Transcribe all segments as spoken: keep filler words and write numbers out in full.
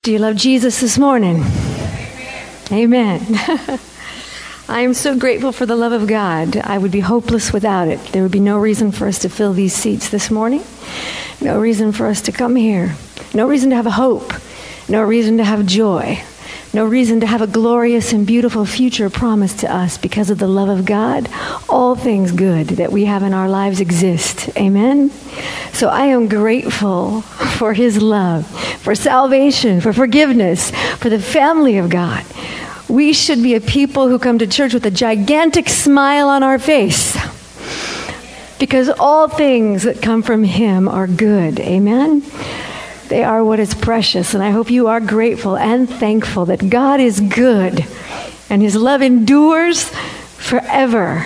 Do you love Jesus this morning? Amen. Amen. I am so grateful for the love of God. I would be hopeless without it. There would be no reason for us to fill these seats this morning. No reason for us to come here. No reason to have a hope. No reason to have joy. No reason to have a glorious and beautiful future promised to us because of the love of God. All things good that we have in our lives exist. Amen? So I am grateful for His love, for salvation, for forgiveness, for the family of God. We should be a people who come to church with a gigantic smile on our face because all things that come from Him are good. Amen? They are what is precious, and I hope you are grateful and thankful that God is good and His love endures forever.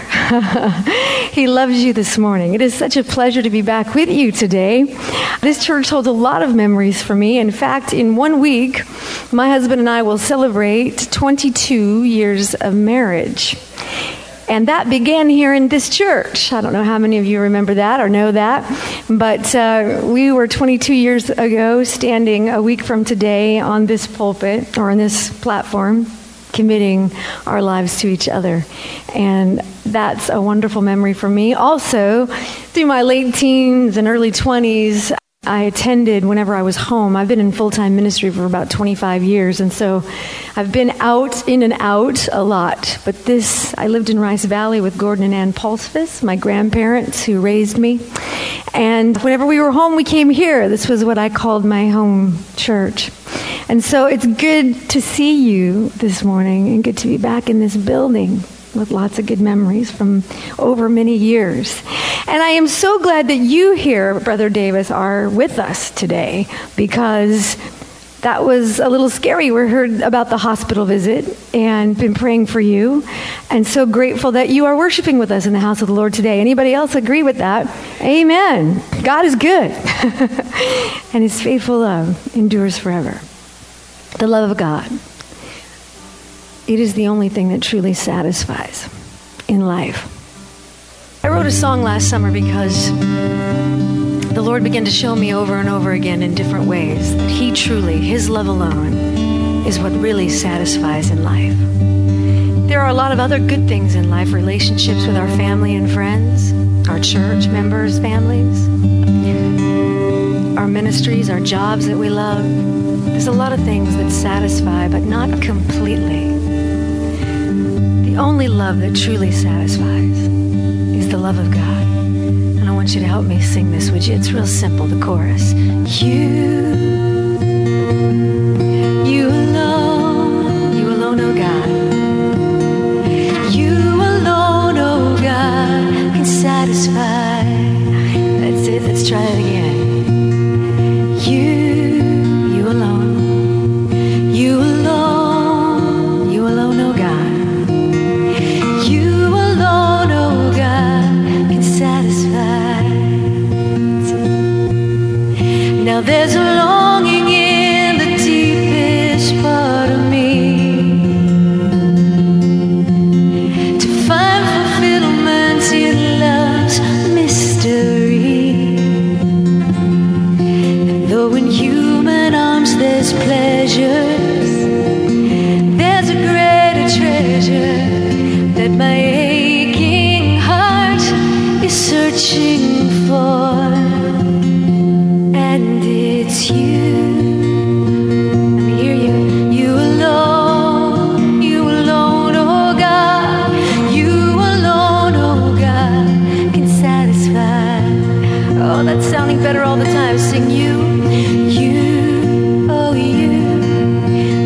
He loves you this morning. It is such a pleasure to be back with you today. This church holds a lot of memories for me. In fact, in one week, my husband and I will celebrate twenty-two years of marriage. And that began here in this church. I don't know how many of you remember that or know that, but uh, we were twenty-two years ago standing a week from today on this pulpit or on this platform, committing our lives to each other. And that's a wonderful memory for me. Also, through my late teens and early twenties, I attended whenever I was home. I've been in full-time ministry for about twenty-five years, and so I've been out, in and out a lot. But this, I lived in Rice Valley with Gordon and Ann Pulsfus, my grandparents who raised me. And whenever we were home, we came here. This was what I called my home church. And so it's good to see you this morning and good to be back in this building with lots of good memories from over many years. And I am so glad that you here, Brother Davis, are with us today because that was a little scary. We heard about the hospital visit and been praying for you. And so grateful that you are worshiping with us in the house of the Lord today. Anybody else agree with that? Amen. God is good. And His faithful love endures forever. The love of God. It is the only thing that truly satisfies in life. I wrote a song last summer because the Lord began to show me over and over again in different ways that He truly, His love alone, is what really satisfies in life. There are a lot of other good things in life, relationships with our family and friends, our church members, families, our ministries, our jobs that we love. There's a lot of things that satisfy, but not completely. The only love that truly satisfies is the love of God. And I want you to help me sing this, would you? It's real simple, the chorus. You, you alone, you alone, oh God. You alone, oh God, can satisfy. That's it, let's try it again. You, you alone, you alone, you alone, oh God. Now there's a longing in the deepest part of me to find fulfillment in love's mystery. And though in human arms there's pleasures, there's a greater treasure that my aching heart is searching for. It's you. Let me hear you. You alone, you alone, oh God. You alone, oh God, can satisfy. Oh, that's sounding better all the time. Sing you, you, oh you.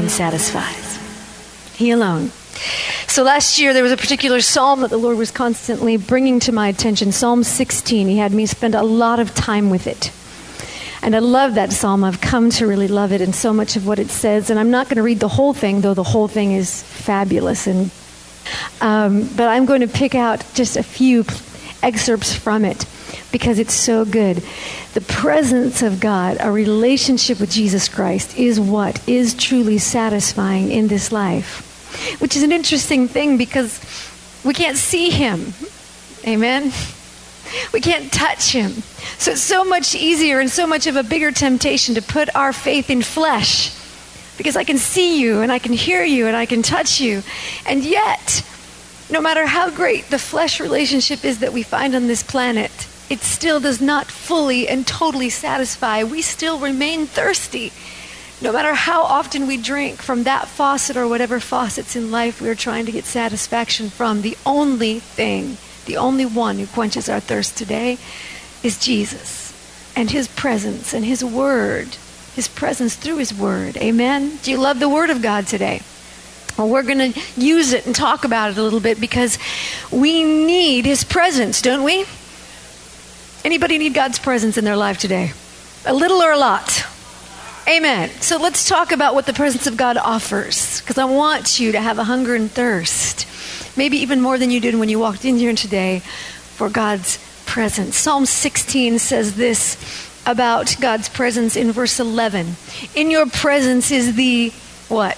alone satisfies. He alone. So last year there was a particular psalm that the Lord was constantly bringing to my attention, Psalm sixteen. He had me spend a lot of time with it. And I love that psalm. I've come to really love it and so much of what it says. And I'm not going to read the whole thing, though the whole thing is fabulous. And um, but I'm going to pick out just a few excerpts from it because it's so good. The presence of God, a relationship with Jesus Christ, is what is truly satisfying in this life. Which is an interesting thing because we can't see him. Amen? We can't touch him. So it's so much easier and so much of a bigger temptation to put our faith in flesh. Because I can see you and I can hear you and I can touch you. And yet, no matter how great the flesh relationship is that we find on this planet, it still does not fully and totally satisfy. We still remain thirsty. No matter how often we drink from that faucet or whatever faucets in life we're trying to get satisfaction from, the only thing, the only one who quenches our thirst today is Jesus and his presence and his word, his presence through his word. Amen? Do you love the word of God today? Well, we're going to use it and talk about it a little bit because we need his presence, don't we? Anybody need God's presence in their life today? A little or a lot? Amen. So let's talk about what the presence of God offers, because I want you to have a hunger and thirst, maybe even more than you did when you walked in here today, for God's presence. Psalm sixteen says this about God's presence in verse eleven. In your presence is the what?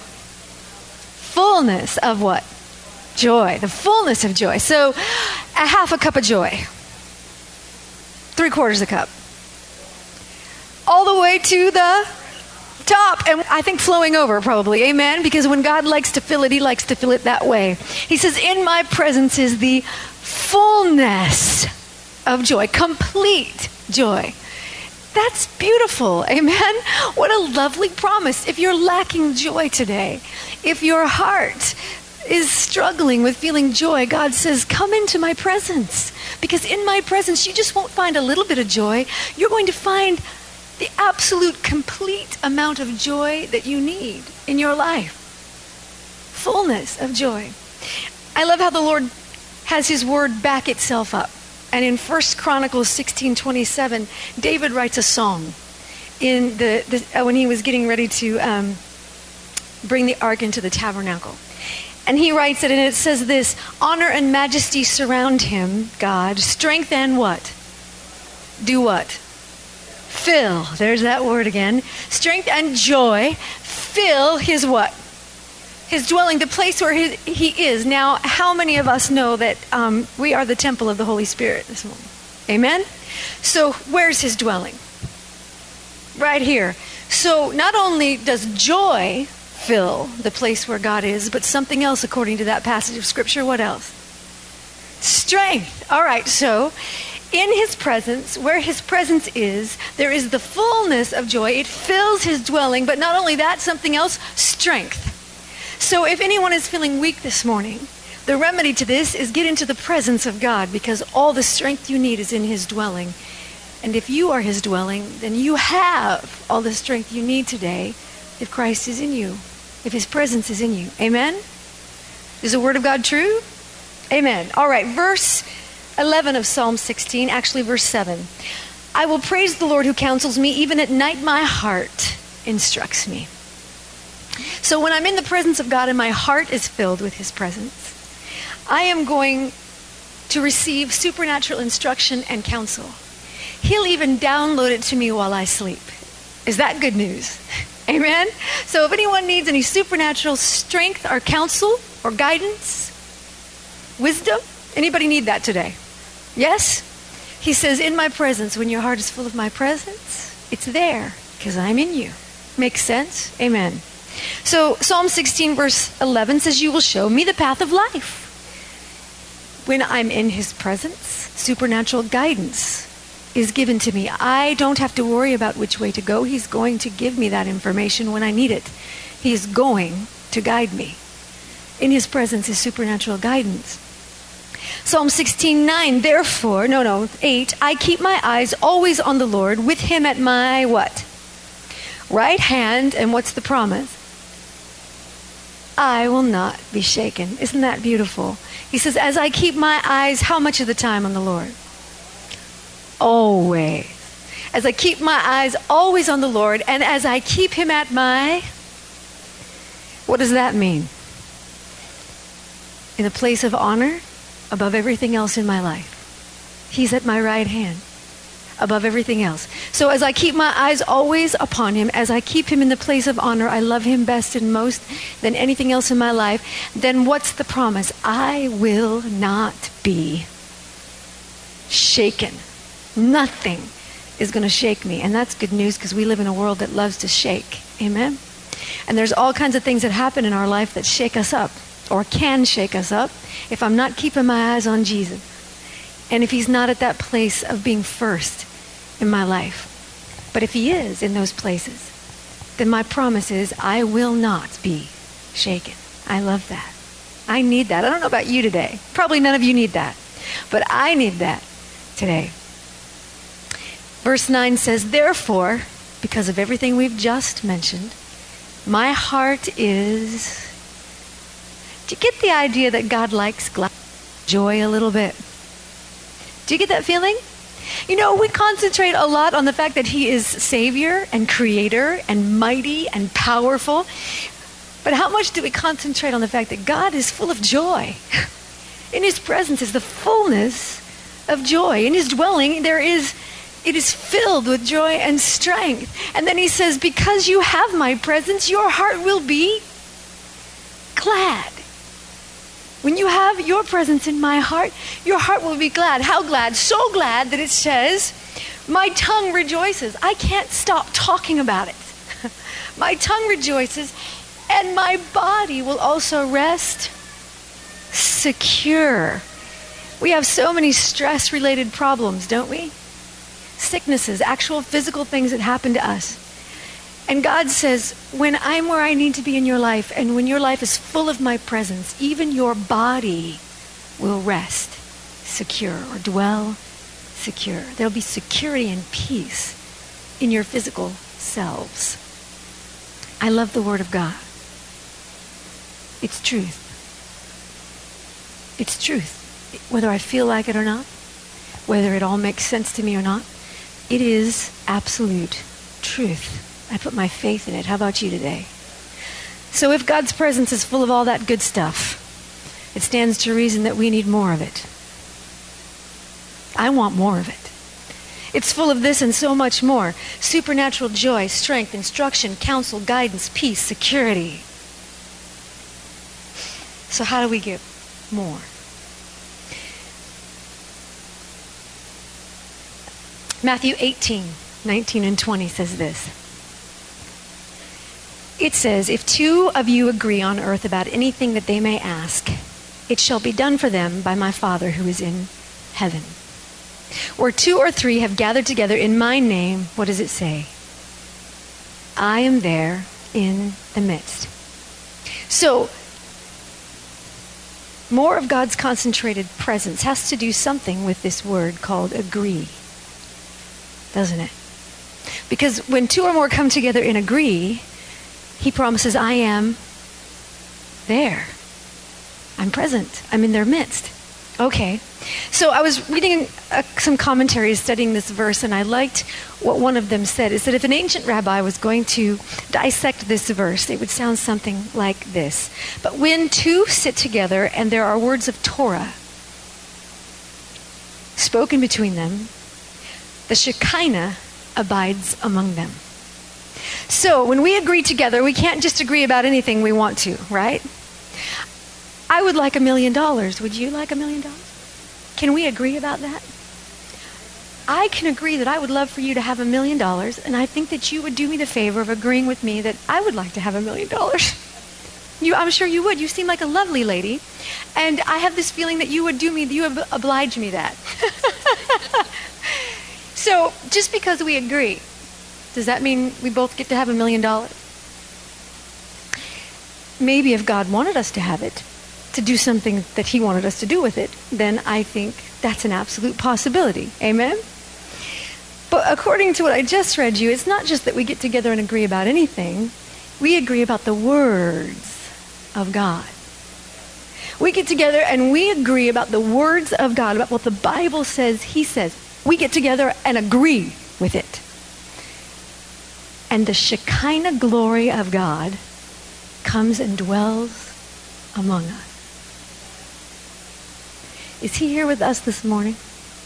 Fullness of what? Joy. The fullness of joy. So a half a cup of joy. Three quarters a cup. All the way to the top, and I think flowing over probably, amen? Because when God likes to fill it, he likes to fill it that way. He says, in my presence is the fullness of joy, complete joy. That's beautiful, amen? What a lovely promise. If you're lacking joy today, if your heart is struggling with feeling joy, God says, come into my presence. Because in my presence, you just won't find a little bit of joy. You're going to find the absolute complete amount of joy that you need in your life. Fullness of joy. I love how the Lord has his word back itself up. And in First Chronicles sixteen twenty-seven, David writes a song in the, the uh, when he was getting ready to um, bring the ark into the tabernacle. And he writes it, and it says this: honor and majesty surround him, God. Strength and what? Do what? Fill. There's that word again. Strength and joy fill his what? His dwelling, the place where his, he is. Now, how many of us know that um, we are the temple of the Holy Spirit this morning? Amen? So, where's his dwelling? Right here. So, not only does joy fill the place where God is, but something else according to that passage of Scripture. What else? Strength. All right, so in his presence, where his presence is, there is the fullness of joy. It fills his dwelling, but not only that, something else, strength. So if anyone is feeling weak this morning, the remedy to this is get into the presence of God, because all the strength you need is in his dwelling. And if you are his dwelling, then you have all the strength you need today if Christ is in you, if his presence is in you. Amen? Is the word of God true? Amen. All right, verse eleven of Psalm sixteen, actually verse seven. I will praise the Lord who counsels me. Even at night my heart instructs me. So when I'm in the presence of God and my heart is filled with his presence, I am going to receive supernatural instruction and counsel. He'll even download it to me while I sleep. Is that good news? Amen? So if anyone needs any supernatural strength or counsel or guidance, wisdom, anybody need that today? Yes? He says, in my presence, when your heart is full of my presence, it's there because I'm in you. Makes sense? Amen. So Psalm sixteen verse eleven says, you will show me the path of life. When I'm in his presence, supernatural guidance is given to me. I don't have to worry about which way to go. He's going to give me that information when I need it. He's going to guide me. In his presence is supernatural guidance. Psalm sixteen nine, therefore, no, no, eight, I keep my eyes always on the Lord, with him at my what? Right hand, and what's the promise? I will not be shaken. Isn't that beautiful? He says, as I keep my eyes, how much of the time on the Lord? Always. As I keep my eyes always on the Lord, and as I keep him at my, what does that mean? In a place of honor above everything else in my life. He's at my right hand above everything else. So as I keep my eyes always upon him, as I keep him in the place of honor, I love him best and most than anything else in my life, then what's the promise? I will not be shaken. Nothing is going to shake me. And that's good news because we live in a world that loves to shake. Amen? And there's all kinds of things that happen in our life that shake us up or can shake us up if I'm not keeping my eyes on Jesus. And if he's not at that place of being first in my life. But if he is in those places, then my promise is I will not be shaken. I love that. I need that. I don't know about you today. Probably none of you need that. But I need that today. Verse nine says, therefore, because of everything we've just mentioned, my heart is... Do you get the idea that God likes gla- joy a little bit? Do you get that feeling? You know, we concentrate a lot on the fact that he is Savior and Creator and mighty and powerful. But how much do we concentrate on the fact that God is full of joy? In his presence is the fullness of joy. In his dwelling, there is, it is filled with joy and strength. And then he says, because you have my presence, your heart will be glad. When you have your presence in my heart, your heart will be glad. How glad? So glad that it says, my tongue rejoices. I can't stop talking about it. My tongue rejoices, and my body will also rest secure. We have so many stress-related problems, don't we? Sicknesses, actual physical things that happen to us. And God says, when I'm where I need to be in your life, and when your life is full of my presence, even your body will rest secure or dwell secure. There'll be security and peace in your physical selves. I love the Word of God. It's truth. It's truth. Whether I feel like it or not, whether it all makes sense to me or not, it is absolute truth. I put my faith in it. How about you today? So if God's presence is full of all that good stuff, it stands to reason that we need more of it. I want more of it. It's full of this and so much more. Supernatural joy, strength, instruction, counsel, guidance, peace, security. So how do we get more? Matthew eighteen, nineteen and twenty says this. It says, if two of you agree on earth about anything that they may ask, it shall be done for them by my Father who is in heaven. Where two or three have gathered together in my name, what does it say? I am there in the midst. So, more of God's concentrated presence has to do something with this word called agree, doesn't it? Because when two or more come together and agree, he promises, I am there. I'm present. I'm in their midst. Okay. So I was reading uh, some commentaries studying this verse, and I liked what one of them said. Is that if an ancient rabbi was going to dissect this verse, it would sound something like this. But when two sit together and there are words of Torah spoken between them, the Shekinah abides among them. So when we agree together, we can't just agree about anything we want to, right? I would like a million dollars. Would you like a million dollars? Can we agree about that? I can agree that I would love for you to have a million dollars, and I think that you would do me the favor of agreeing with me that I would like to have a million dollars. You, I'm sure you would. You seem like a lovely lady, and I have this feeling that you would do me, you would oblige me that. So just because we agree, does that mean we both get to have a million dollars? Maybe if God wanted us to have it, to do something that he wanted us to do with it, then I think that's an absolute possibility. Amen? But according to what I just read you, it's not just that we get together and agree about anything. We agree about the words of God. We get together and we agree about the words of God, about what the Bible says he says. We get together and agree with it. And the Shekinah glory of God comes and dwells among us. Is he here with us this morning?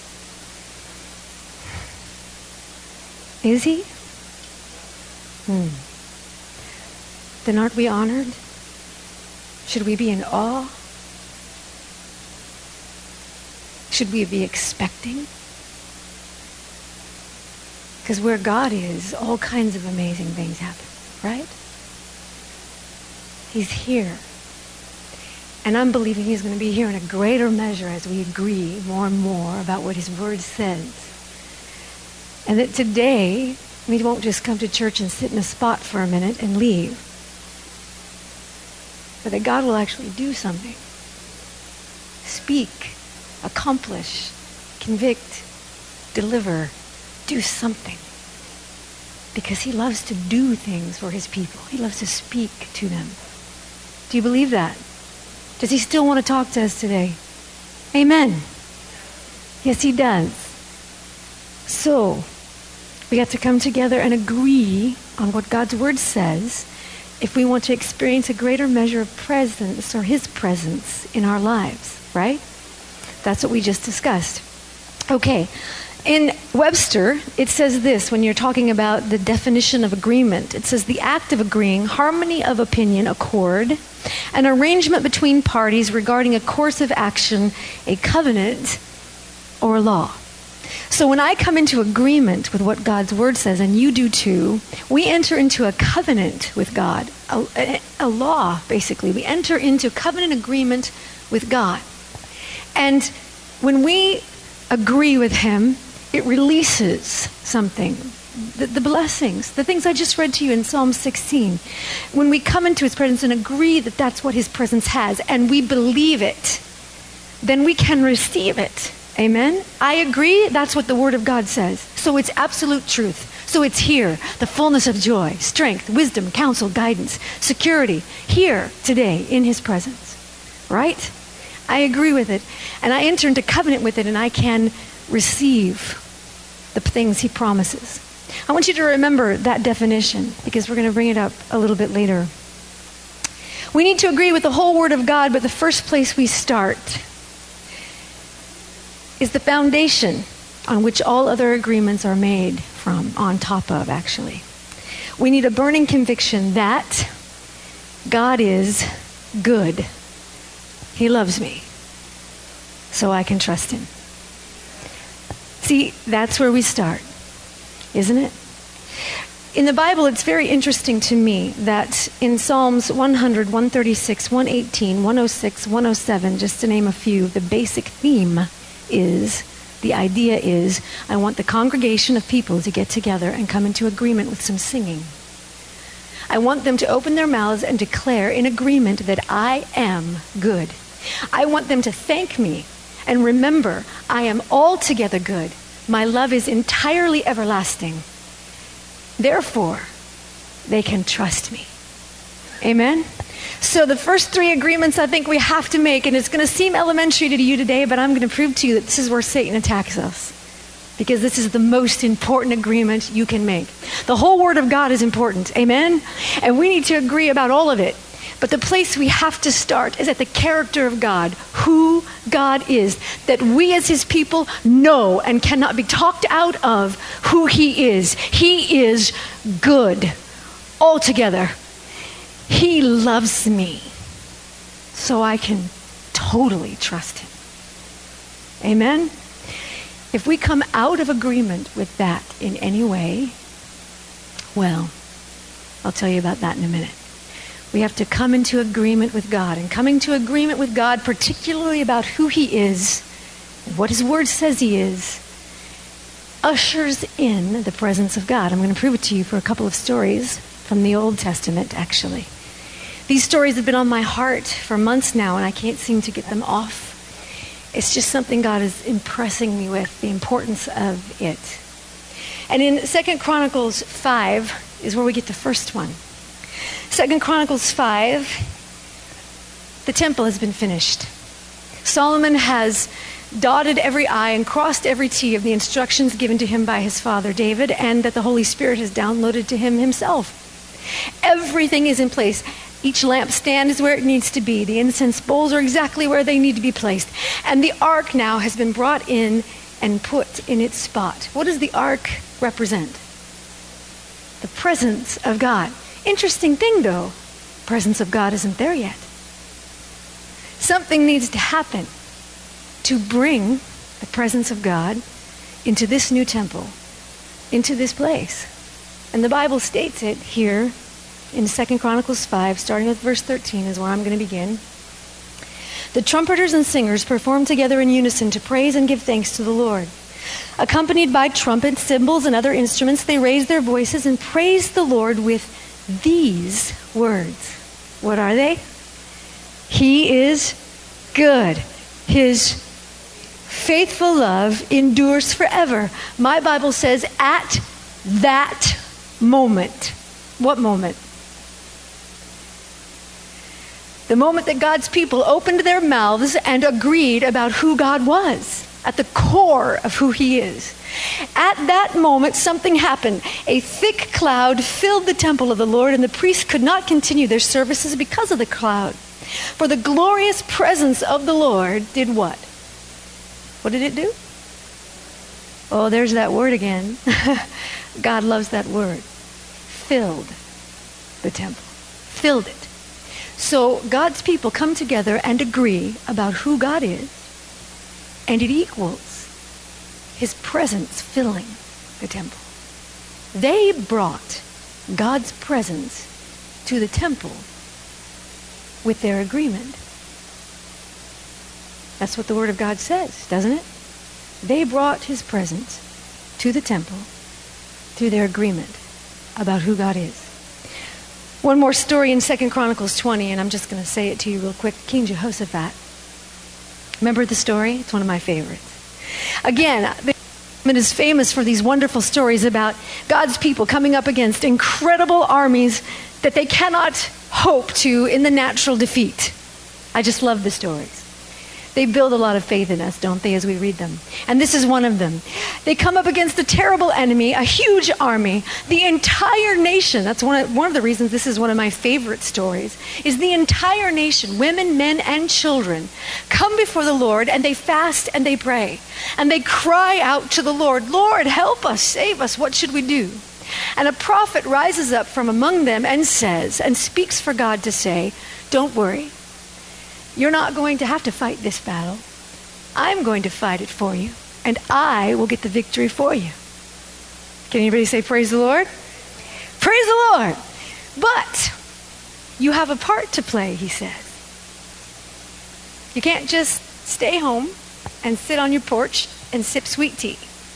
Is he? Hmm. Then aren't we honored? Should we be in awe? Should we be expecting? Because where God is, all kinds of amazing things happen, right? He's here. And I'm believing he's going to be here in a greater measure as we agree more and more about what his word says. And that today, we won't just come to church and sit in a spot for a minute and leave. But that God will actually do something. Speak, accomplish, convict, deliver, do something. Because he loves to do things for his people. He loves to speak to them. Do you believe that? Does he still want to talk to us today? Amen. Yes, he does. So, we have to come together and agree on what God's word says if we want to experience a greater measure of presence or his presence in our lives, right? That's what we just discussed. Okay. In Webster, it says this when you're talking about the definition of agreement. It says the act of agreeing, harmony of opinion, accord, an arrangement between parties regarding a course of action, a covenant, or law. So when I come into agreement with what God's word says, and you do too, we enter into a covenant with God, a, a, a law, basically. We enter into covenant agreement with God. And when we agree with him, it releases something. The, the blessings, the things I just read to you in Psalm sixteen. When we come into his presence and agree that that's what his presence has, and we believe it, then we can receive it. Amen? I agree, that's what the word of God says. So it's absolute truth. So it's here, the fullness of joy, strength, wisdom, counsel, guidance, security, here today in his presence. Right? I agree with it. And I enter into covenant with it, and I can receive the things he promises. I want you to remember that definition, because we're going to bring it up a little bit later. We need to agree with the whole word of God, but the first place we start is the foundation on which all other agreements are made from, on top of, actually. We need a burning conviction that God is good. He loves me, so I can trust him. See, that's where we start, isn't it? In the Bible, it's very interesting to me that in Psalms one hundred, one thirty-six, one eighteen, one oh six, one oh seven, just to name a few, the basic theme is, the idea is, I want the congregation of people to get together and come into agreement with some singing. I want them to open their mouths and declare in agreement that I am good. I want them to thank me and remember I am altogether good. My love is entirely everlasting. Therefore, they can trust me. Amen? So the first three agreements I think we have to make, and it's going to seem elementary to you today, but I'm going to prove to you that this is where Satan attacks us. Because this is the most important agreement you can make. The whole Word of God is important. Amen? And we need to agree about all of it. But the place we have to start is at the character of God, who God is, that we as his people know and cannot be talked out of who he is. He is good altogether. He loves me, so I can totally trust him. Amen? If we come out of agreement with that in any way, well, I'll tell you about that in a minute. We have to come into agreement with God. And coming to agreement with God, particularly about who he is, and what his word says he is, ushers in the presence of God. I'm going to prove it to you for a couple of stories from the Old Testament, actually. These stories have been on my heart for months now, and I can't seem to get them off. It's just something God is impressing me with, the importance of it. And in Second Chronicles five is where we get the first one. Second Chronicles five, the temple has been finished. Solomon has dotted every I and crossed every T of the instructions given to him by his father David, and that the Holy Spirit has downloaded to him himself. Everything is in place. Each lampstand is where it needs to be. The incense bowls are exactly where they need to be placed. And the ark now has been brought in and put in its spot. What does the ark represent? The presence of God. Interesting thing though, presence of God isn't there yet. Something needs to happen to bring the presence of God into this new temple, into this place. And the Bible states it here in Second Chronicles five, starting with verse thirteen is where I'm going to begin. The trumpeters and singers performed together in unison to praise and give thanks to the Lord. Accompanied by trumpets, cymbals, and other instruments, they raised their voices and praised the Lord with these words. What are they? He is good. His faithful love endures forever. My Bible says, at that moment. What moment? The moment that God's people opened their mouths and agreed about who God was, at the core of who He is. At that moment, something happened. A thick cloud filled the temple of the Lord, and the priests could not continue their services because of the cloud. For the glorious presence of the Lord did what? What did it do? Oh, there's that word again. God loves that word. Filled the temple. Filled it. So God's people come together and agree about who God is, and it equals His presence filling the temple. They brought God's presence to the temple with their agreement. That's what the Word of God says, doesn't it? They brought His presence to the temple through their agreement about who God is. One more story in Second Chronicles twenty, and I'm just going to say it to you real quick. King Jehoshaphat. Remember the story? It's one of my favorites. Again, it is famous for these wonderful stories about God's people coming up against incredible armies that they cannot hope to in the natural defeat. I just love the stories. They build a lot of faith in us, don't they, as we read them? And this is one of them. They come up against a terrible enemy, a huge army. The entire nation, that's one of, one of the reasons this is one of my favorite stories, is the entire nation, women, men, and children, come before the Lord, and they fast and they pray. And they cry out to the Lord, Lord, help us, save us, what should we do? And a prophet rises up from among them and says, and speaks for God to say, don't worry. You're not going to have to fight this battle. I'm going to fight it for you, and I will get the victory for you. Can anybody say praise the Lord? Praise the Lord. But you have a part to play, he says. You can't just stay home and sit on your porch and sip sweet tea.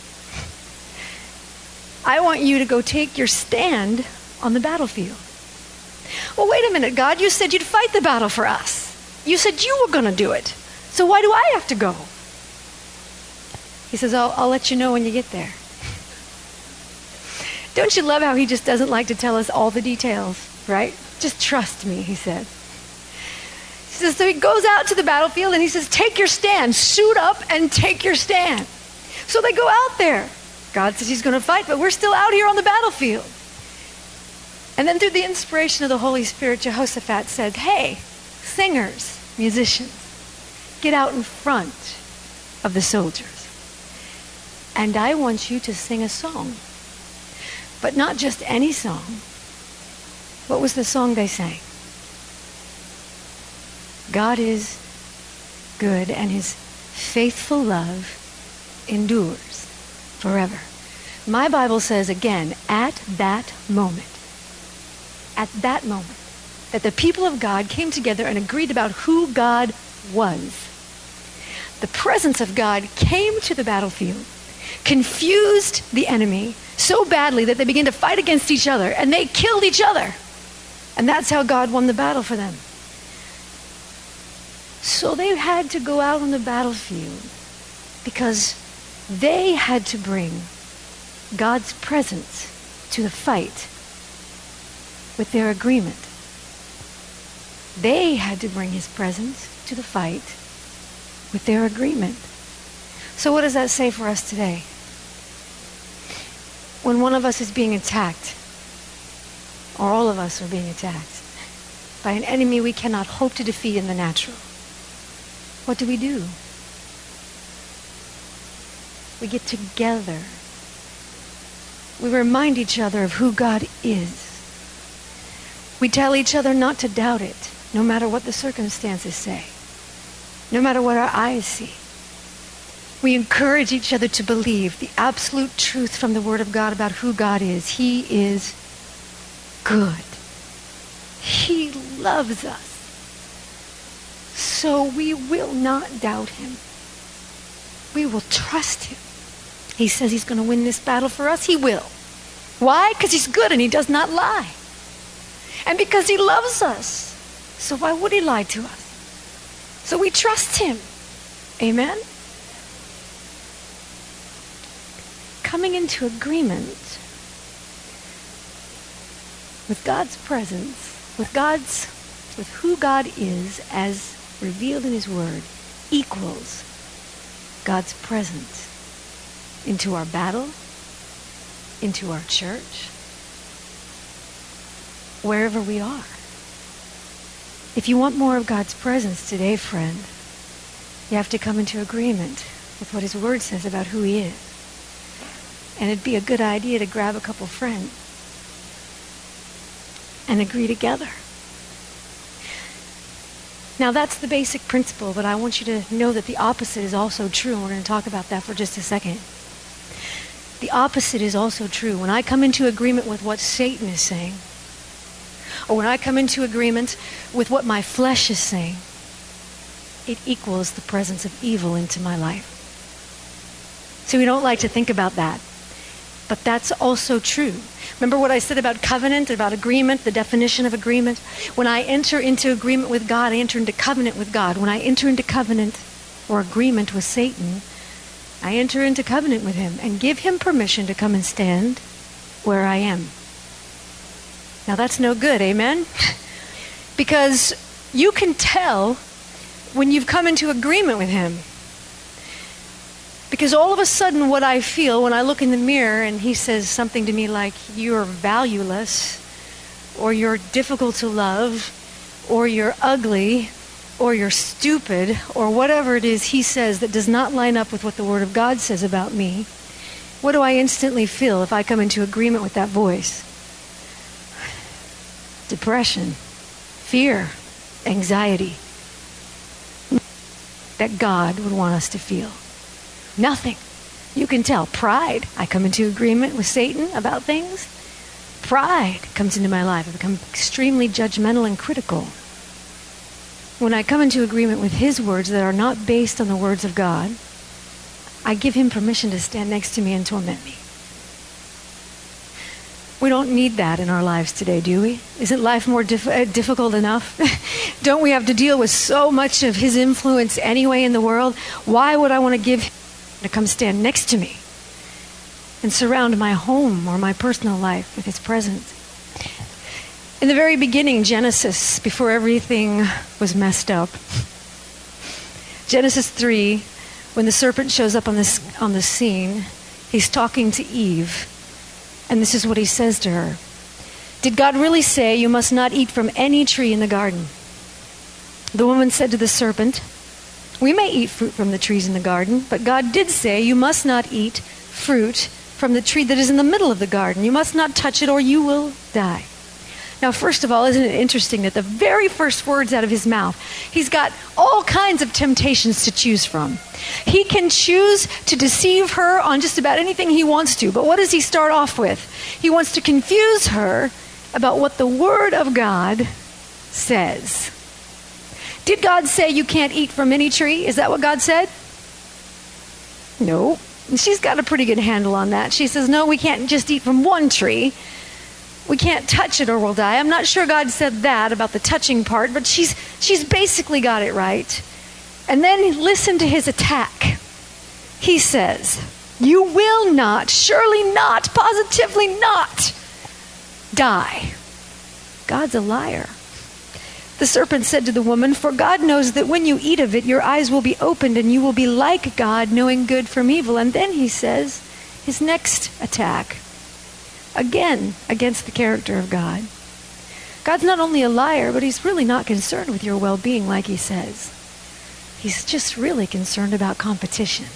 I want you to go take your stand on the battlefield. Well, wait a minute, God, you said you'd fight the battle for us. You said you were going to do it. So why do I have to go? He says, I'll, I'll let you know when you get there. Don't you love how he just doesn't like to tell us all the details, right? Just trust me, he said. He says, so he goes out to the battlefield and he says, take your stand. Suit up and take your stand. So they go out there. God says he's going to fight, but we're still out here on the battlefield. And then through the inspiration of the Holy Spirit, Jehoshaphat said, hey, singers, musicians, get out in front of the soldiers. And I want you to sing a song. But not just any song. What was the song they sang? God is good and his faithful love endures forever. My Bible says again, at that moment, at that moment, that the people of God came together and agreed about who God was. The presence of God came to the battlefield, confused the enemy so badly that they began to fight against each other, and they killed each other. And that's how God won the battle for them. So they had to go out on the battlefield because they had to bring God's presence to the fight with their agreement. They had to bring his presence to the fight with their agreement. So what does that say for us today? When one of us is being attacked, or all of us are being attacked, by an enemy we cannot hope to defeat in the natural, what do we do? We get together. We remind each other of who God is. We tell each other not to doubt it, no matter what the circumstances say, no matter what our eyes see. We encourage each other to believe the absolute truth from the Word of God about who God is. He is good. He loves us. So we will not doubt him. We will trust him. He says he's going to win this battle for us. He will. Why? Because he's good and he does not lie. And because he loves us. So why would he lie to us? So we trust him. Amen? Coming into agreement with God's presence, with God's, with who God is as revealed in his word, equals God's presence into our battle, into our church, wherever we are. If you want more of God's presence today, friend, you have to come into agreement with what his word says about who he is. And it'd be a good idea to grab a couple friends and agree together. Now that's the basic principle, but I want you to know that the opposite is also true, and we're going to talk about that for just a second. The opposite is also true. When I come into agreement with what Satan is saying, or when I come into agreement with what my flesh is saying, it equals the presence of evil into my life. So we don't like to think about that. But that's also true. Remember what I said about covenant, about agreement, the definition of agreement? When I enter into agreement with God, I enter into covenant with God. When I enter into covenant or agreement with Satan, I enter into covenant with him and give him permission to come and stand where I am. Now that's no good, amen? Because you can tell when you've come into agreement with him. Because all of a sudden what I feel when I look in the mirror and he says something to me like, you're valueless, or you're difficult to love, or you're ugly, or you're stupid, or whatever it is he says that does not line up with what the Word of God says about me, what do I instantly feel if I come into agreement with that voice? Depression, fear, anxiety that God would want us to feel. Nothing. You can tell. Pride. I come into agreement with Satan about things. Pride comes into my life. I become extremely judgmental and critical. When I come into agreement with his words that are not based on the words of God, I give him permission to stand next to me and torment me. We don't need that in our lives today, do we? Isn't life more dif- uh, difficult enough? Don't we have to deal with so much of his influence anyway in the world? Why would I want to give him to come stand next to me and surround my home or my personal life with his presence? In the very beginning, Genesis, before everything was messed up, Genesis three, when the serpent shows up on this on the scene, he's talking to Eve, and this is what he says to her. Did God really say you must not eat from any tree in the garden? The woman said to the serpent, we may eat fruit from the trees in the garden, but God did say you must not eat fruit from the tree that is in the middle of the garden. You must not touch it or you will die. Now, first of all, isn't it interesting that the very first words out of his mouth, he's got all kinds of temptations to choose from. He can choose to deceive her on just about anything he wants to, but what does he start off with? He wants to confuse her about what the Word of God says. Did God say you can't eat from any tree? Is that what God said? No. She's got a pretty good handle on that. She says, no, we can't just eat from one tree. We can't touch it or we'll die. I'm not sure God said that about the touching part, but she's she's basically got it right. And then listen to his attack. He says, you will not, surely not, positively not die. God's a liar. The serpent said to the woman, "For God knows that when you eat of it, your eyes will be opened and you will be like God, knowing good from evil." And then he says, his next attack, again, against the character of God. God's not only a liar, but he's really not concerned with your well-being like he says. He's just really concerned about competition.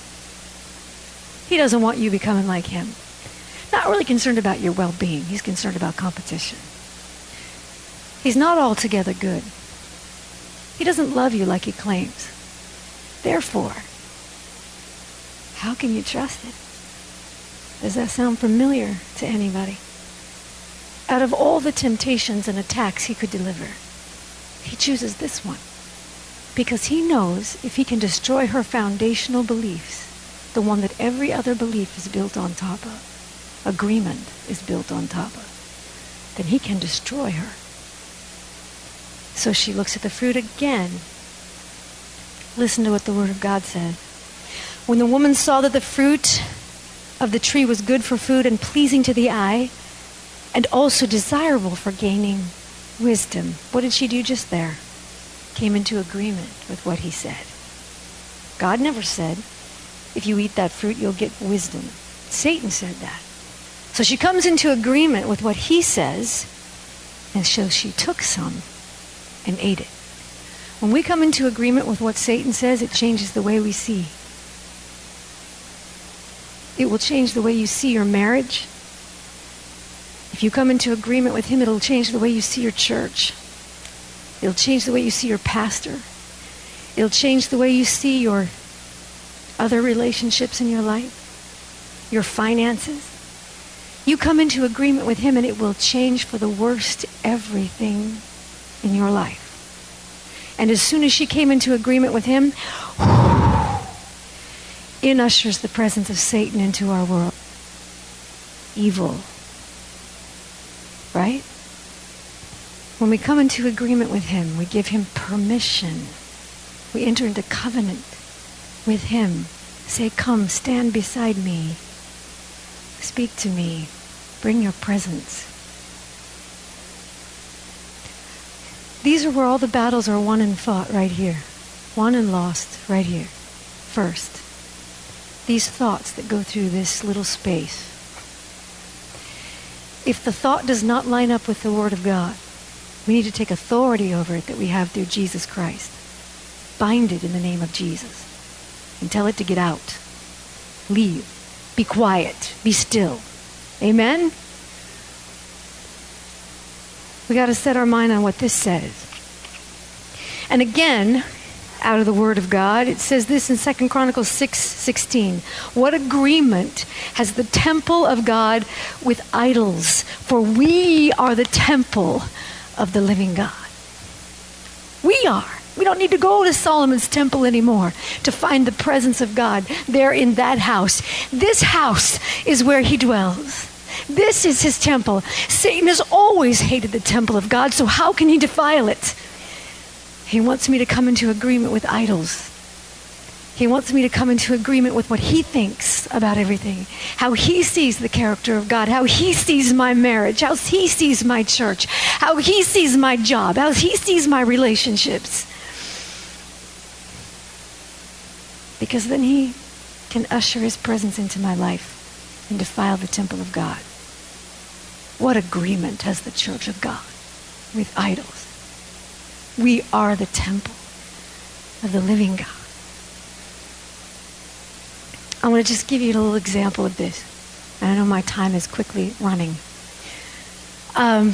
He doesn't want you becoming like him. Not really concerned about your well-being. He's concerned about competition. He's not altogether good. He doesn't love you like he claims. Therefore, how can you trust it? Does that sound familiar to anybody? Out of all the temptations and attacks he could deliver, he chooses this one. Because he knows if he can destroy her foundational beliefs, the one that every other belief is built on top of, agreement is built on top of, then he can destroy her. So she looks at the fruit again. Listen to what the Word of God said. When the woman saw that the fruit of the tree was good for food and pleasing to the eye, and also desirable for gaining wisdom, what did she do just there? Came into agreement with what he said. God never said, if you eat that fruit, you'll get wisdom. Satan said that. So she comes into agreement with what he says, and so she took some and ate it. When we come into agreement with what Satan says, it changes the way we see. It will change the way you see your marriage. If you come into agreement with him, it'll change the way you see your church. It'll change the way you see your pastor. It'll change the way you see your other relationships in your life, your finances. You come into agreement with him and it will change for the worst everything in your life. And as soon as she came into agreement with him, in ushers the presence of Satan into our world. Evil. Right? When we come into agreement with him, we give him permission. We enter into covenant with him. Say, come, stand beside me. Speak to me. Bring your presence. These are where all the battles are won and fought, right here. Won and lost, right here. First. These thoughts that go through this little space. If the thought does not line up with the Word of God, we need to take authority over it that we have through Jesus Christ. Bind it in the name of Jesus. And tell it to get out. Leave. Be quiet. Be still. Amen? We got to set our mind on what this says. And again, out of the Word of God, it says this in Second Chronicles six sixteen. What agreement has the temple of God with idols? For we are the temple of the living God. We are. We don't need to go to Solomon's temple anymore to find the presence of God there in that house. This house is where he dwells. This is his temple. Satan has always hated the temple of God, so how can he defile it? He wants me to come into agreement with idols. He wants me to come into agreement with what he thinks about everything. How he sees the character of God. How he sees my marriage. How he sees my church. How he sees my job. How he sees my relationships. Because then he can usher his presence into my life and defile the temple of God. What agreement has the church of God with idols? We are the temple of the living God. I want to just give you a little example of this. I know my time is quickly running. Um,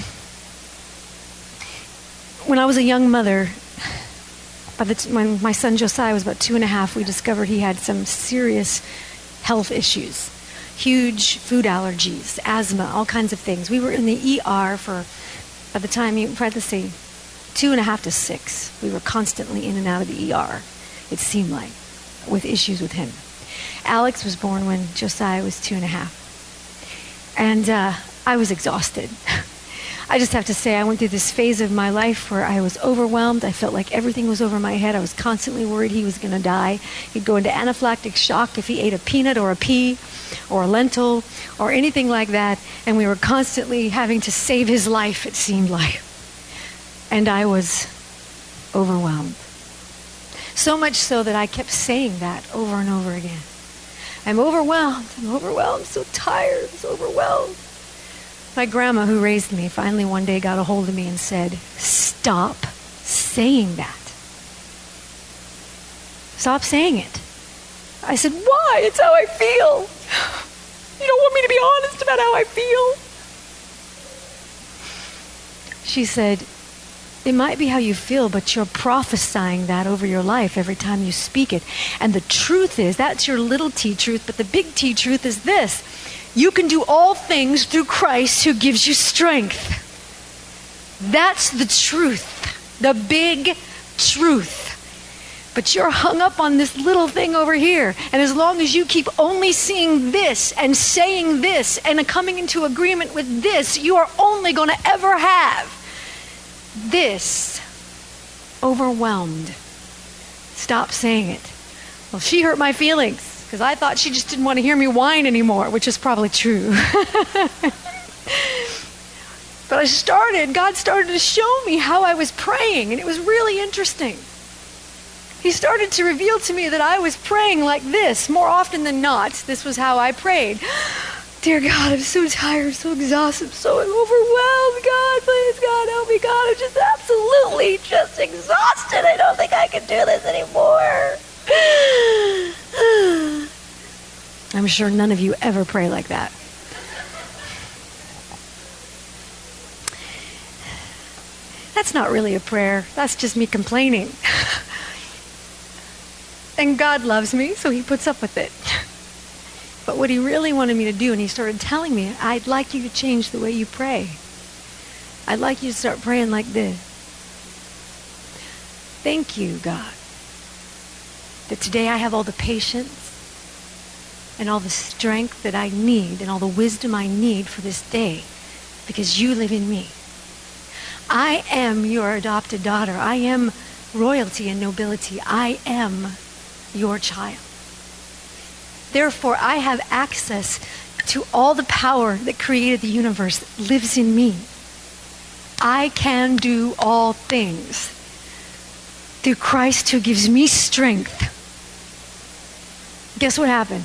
when I was a young mother, by the t- when my son Josiah was about two and a half, we discovered he had some serious health issues. Huge food allergies, asthma, all kinds of things. We were in the E R for, by the time you tried to say, two and a half to six. We were constantly in and out of the E R, it seemed like, with issues with him. Alex was born when Josiah was two and a half. And uh, I was exhausted. I just have to say, I went through this phase of my life where I was overwhelmed. I felt like everything was over my head. I was constantly worried he was going to die. He'd go into anaphylactic shock if he ate a peanut or a pea or a lentil or anything like that. And we were constantly having to save his life, it seemed like. And I was overwhelmed. So much so that I kept saying that over and over again. I'm overwhelmed. I'm overwhelmed. I'm so tired. I'm so overwhelmed. My grandma, who raised me, finally one day got a hold of me and said, stop saying that. Stop saying it. I said, why? It's how I feel. You don't want me to be honest about how I feel? She said, it might be how you feel, but you're prophesying that over your life every time you speak it. And the truth is, that's your little t truth, but the big T truth is this. You can do all things through Christ who gives you strength. That's the truth, the big truth. But you're hung up on this little thing over here. And as long as you keep only seeing this and saying this and coming into agreement with this, you are only going to ever have this. Overwhelmed. Stop saying it. Well, she hurt my feelings because I thought she just didn't want to hear me whine anymore, which is probably true. But I started, God started to show me how I was praying, and it was really interesting. He started to reveal to me that I was praying like this. More often than not, this was how I prayed. Dear God, I'm so tired, so exhausted, so overwhelmed. God, please, God, help me. God, I'm just absolutely just exhausted. I don't think I can do this anymore. I'm sure none of you ever pray like that. That's not really a prayer. That's just me complaining. And God loves me, so he puts up with it. But what he really wanted me to do, and he started telling me, I'd like you to change the way you pray. I'd like you to start praying like this. Thank you, God, that today I have all the patience and all the strength that I need and all the wisdom I need for this day because you live in me. I am your adopted daughter. I am royalty and nobility. I am your child. Therefore, I have access to all the power that created the universe that lives in me. I can do all things through Christ who gives me strength. Guess what happened?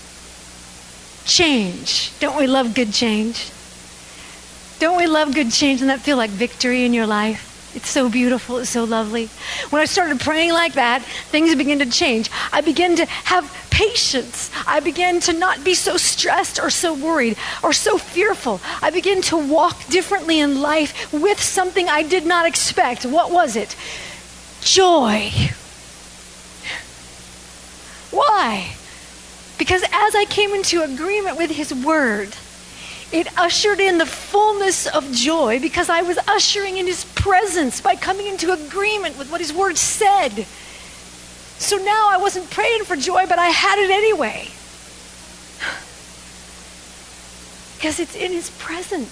Change. Don't we love good change? Don't we love good change? Doesn't that feel like victory in your life? It's so beautiful. It's so lovely. When I started praying like that, things began to change. I began to have patience. I began to not be so stressed or so worried or so fearful. I began to walk differently in life with something I did not expect. What was it? Joy. Why? Because as I came into agreement with his word, it ushered in the fullness of joy because I was ushering in his presence by coming into agreement with what his word said. So now I wasn't praying for joy, but I had it anyway. Because it's in his presence.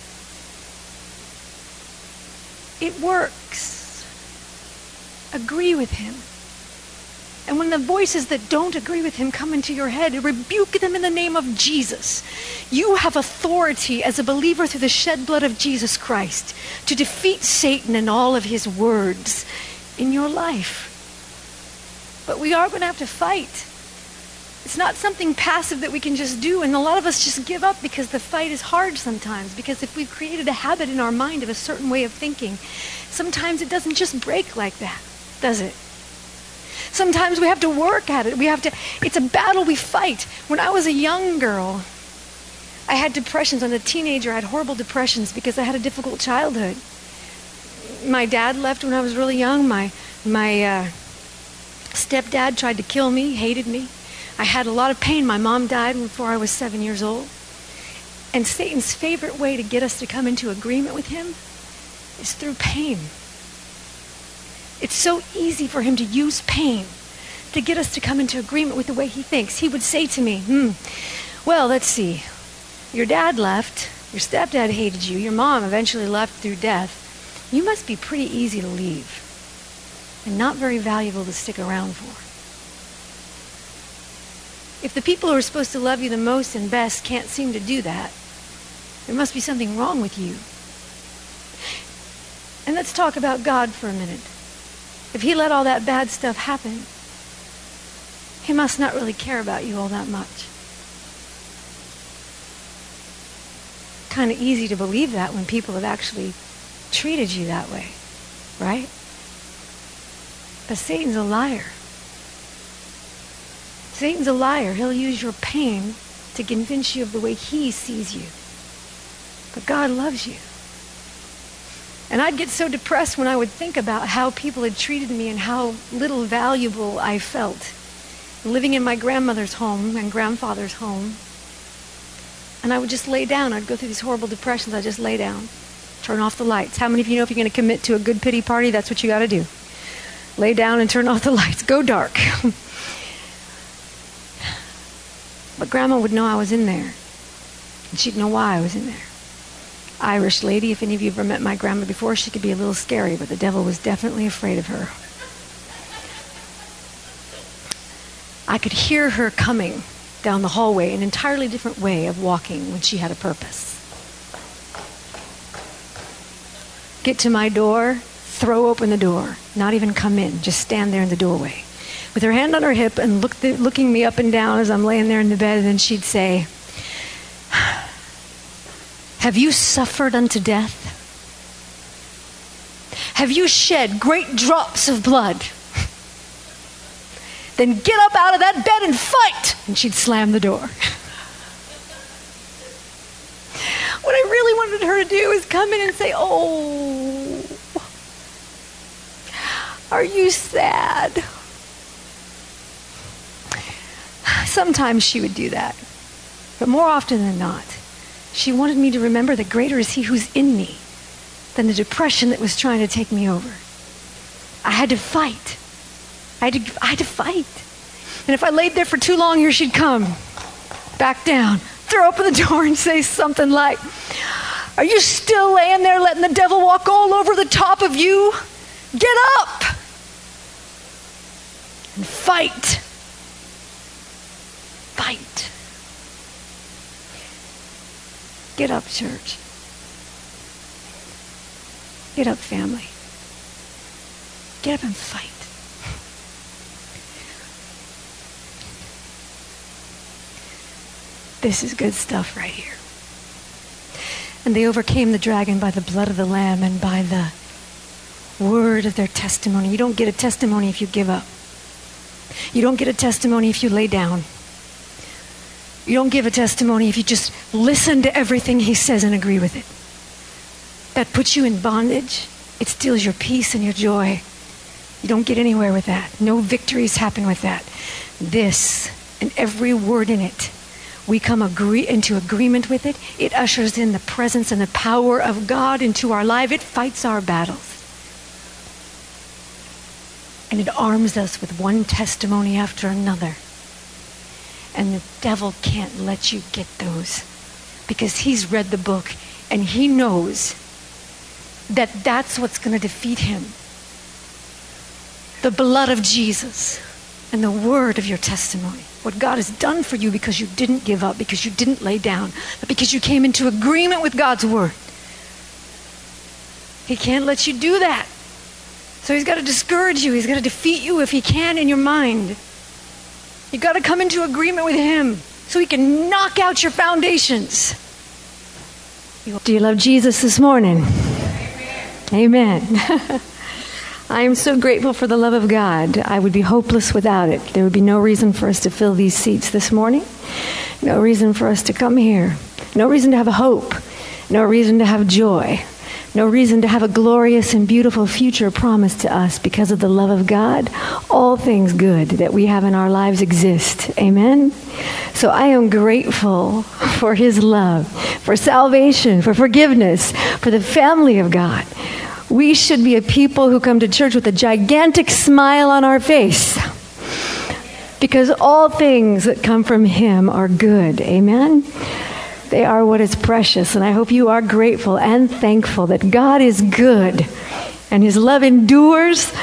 It works. Agree with him. And when the voices that don't agree with him come into your head, rebuke them in the name of Jesus. You have authority as a believer through the shed blood of Jesus Christ to defeat Satan and all of his words in your life. But we are going to have to fight. It's not something passive that we can just do, and a lot of us just give up because the fight is hard sometimes, because if we've created a habit in our mind of a certain way of thinking, sometimes it doesn't just break like that, does it? Sometimes we have to work at it. We have to, it's a battle we fight. When I was a young girl, I had depressions. As a teenager, I had horrible depressions because I had a difficult childhood. My dad left when I was really young. My, my uh, stepdad tried to kill me, hated me. I had a lot of pain. My mom died before I was seven years old. And Satan's favorite way to get us to come into agreement with him is through pain. It's so easy for him to use pain to get us to come into agreement with the way he thinks. He would say to me, hmm, well, let's see. Your dad left. Your stepdad hated you. Your mom eventually left through death. You must be pretty easy to leave and not very valuable to stick around for. If the people who are supposed to love you the most and best can't seem to do that, there must be something wrong with you. And let's talk about God for a minute. If he let all that bad stuff happen, he must not really care about you all that much. Kind of easy to believe that when people have actually treated you that way, right? But Satan's a liar. Satan's a liar. He'll use your pain to convince you of the way he sees you. But God loves you. And I'd get so depressed when I would think about how people had treated me and how little valuable I felt. Living in my grandmother's home and grandfather's home. And I would just lay down. I'd go through these horrible depressions. I'd just lay down. Turn off the lights. How many of you know if you're going to commit to a good pity party, that's what you got to do? Lay down and turn off the lights. Go dark. But Grandma would know I was in there. And she'd know why I was in there. Irish lady, if any of you have ever met my grandma before, she could be a little scary, but the devil was definitely afraid of her. I could hear her coming down the hallway, an entirely different way of walking when she had a purpose. Get to my door, throw open the door, not even come in, just stand there in the doorway. With her hand on her hip and look th- looking me up and down as I'm laying there in the bed, and then she'd say, have you suffered unto death? Have you shed great drops of blood? Then get up out of that bed and fight! And she'd slam the door. What I really wanted her to do is come in and say, oh, are you sad? Sometimes she would do that. But more often than not, she wanted me to remember that greater is he who's in me than the depression that was trying to take me over. I had to fight. I had to, I had to fight. And if I laid there for too long, here she'd come. Back down. Throw open the door and say something like, are you still laying there letting the devil walk all over the top of you? Get up! And fight. Fight. Get up, church. Get up, family. Get up and fight. This is good stuff right here. And they overcame the dragon by the blood of the Lamb and by the word of their testimony. You don't get a testimony if you give up. You don't get a testimony if you lay down. You don't give a testimony if you just listen to everything he says and agree with it. That puts you in bondage. It steals your peace and your joy. You don't get anywhere with that. No victories happen with that. This and every word in it, we come agree into agreement with it. It ushers in the presence and the power of God into our life. It fights our battles. And it arms us with one testimony after another. And the devil can't let you get those because he's read the book and he knows that that's what's going to defeat him. The blood of Jesus and the word of your testimony. What God has done for you because you didn't give up, because you didn't lay down, but because you came into agreement with God's word. He can't let you do that. So he's got to discourage you. He's got to defeat you if he can in your mind. You've got to come into agreement with him so he can knock out your foundations. Do you love Jesus this morning? Amen. Amen. I am so grateful for the love of God. I would be hopeless without it. There would be no reason for us to fill these seats this morning. No reason for us to come here. No reason to have a hope. No reason to have joy. No reason to have a glorious and beautiful future promised to us because of the love of God. All things good that we have in our lives exist. Amen? So I am grateful for his love, for salvation, for forgiveness, for the family of God. We should be a people who come to church with a gigantic smile on our face because all things that come from him are good. Amen? They are what is precious, and I hope you are grateful and thankful that God is good and his love endures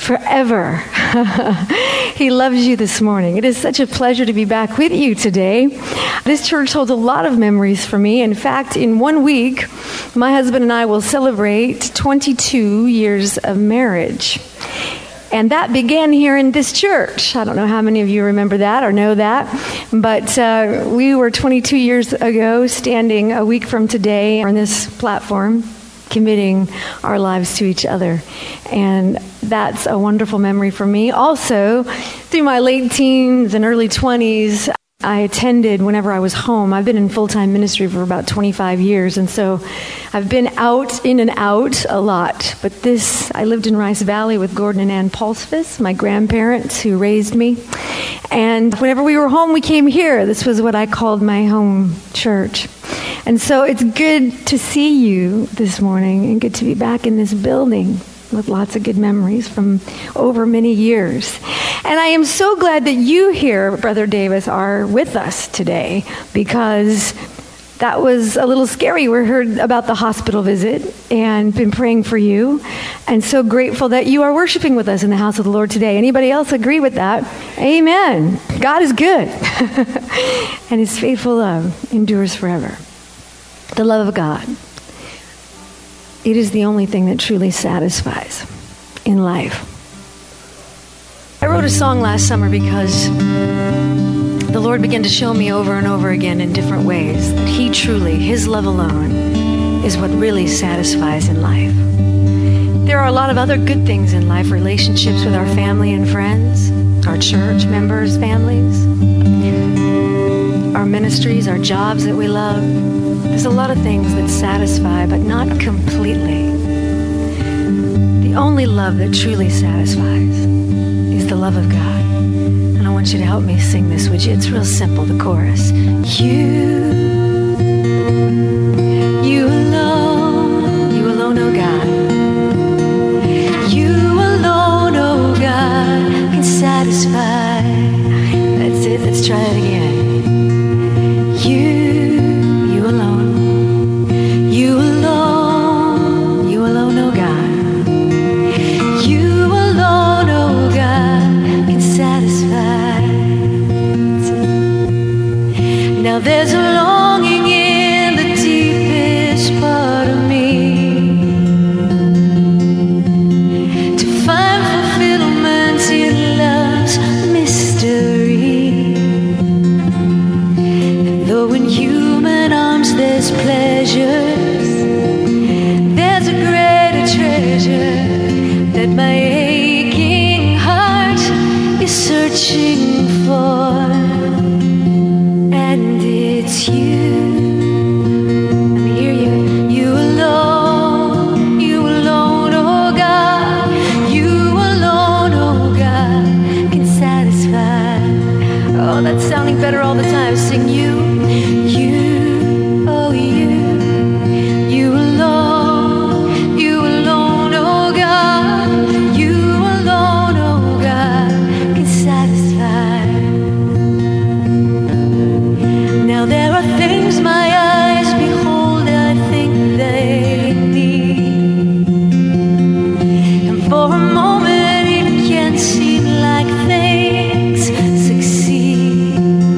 forever. He loves you this morning. It is such a pleasure to be back with you today. This church holds a lot of memories for me. In fact, in one week, my husband and I will celebrate twenty-two years of marriage. And that began here in this church. I don't know how many of you remember that or know that, but uh, we were twenty-two years ago standing a week from today on this platform, committing our lives to each other. And that's a wonderful memory for me. Also, through my late teens and early twenties, I attended whenever I was home. I've been in full-time ministry for about twenty-five years, and so I've been out, in and out a lot. But this, I lived in Rice Valley with Gordon and Ann Pulsfus, my grandparents who raised me. And whenever we were home, we came here. This was what I called my home church. And so it's good to see you this morning and good to be back in this building with lots of good memories from over many years. And I am so glad that you here, Brother Davis, are with us today, because that was a little scary. We heard about the hospital visit and been praying for you, and so grateful that you are worshiping with us in the house of the Lord today. Anybody else agree with that? Amen. God is good, and His faithful love endures forever. The love of God. It is the only thing that truly satisfies in life. I wrote a song last summer because the Lord began to show me over and over again in different ways that He truly, His love alone, is what really satisfies in life. There are a lot of other good things in life, relationships with our family and friends, our church members, families, our ministries, our jobs that we love. There's a lot of things that satisfy, but not completely. The only love that truly satisfies is the love of God. And I want you to help me sing this, would you? It's real simple, the chorus. You, you alone, you alone, oh God. You alone, oh God, can satisfy. That's it, let's try it again. You, you alone, you alone, you alone, oh God. You alone, oh God, can satisfy. Now there's a longing in the deepest part of me to find fulfillment in love's mystery. And though in human arms there's pleasures, there's a greater treasure that my aching heart is searching for, and it's you. Let me hear you. You alone, you alone, oh God. You alone, oh God, can satisfy. Oh, that's sounding better all the time. Sing you, you, oh you. You alone, you alone, oh God. You alone, oh God, can satisfy. Now there are things my eyes behold, I think they need, and for a moment it can seem like things succeed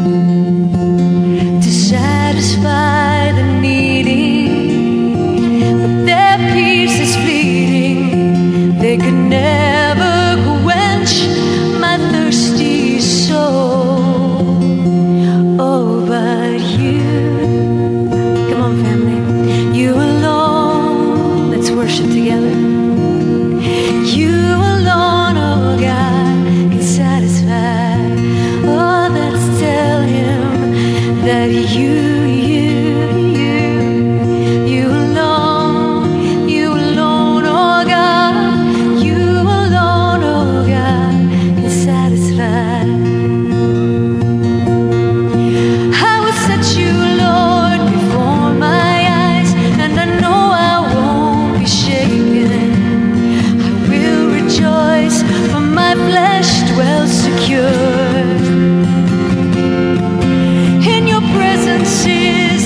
to satisfy the needing, but their peace is fleeting. They could never quench my thirsty soul. Oh, but you, come on family, you alone, let's worship together. You alone, oh God, can satisfy. Oh, let's tell Him that you, you, you, you alone, you alone, oh God, you alone, oh God, can satisfy. I will set you, Lord, before my eyes, and I know I won't be shaken. I will rejoice, for my flesh dwells secure. In your presence is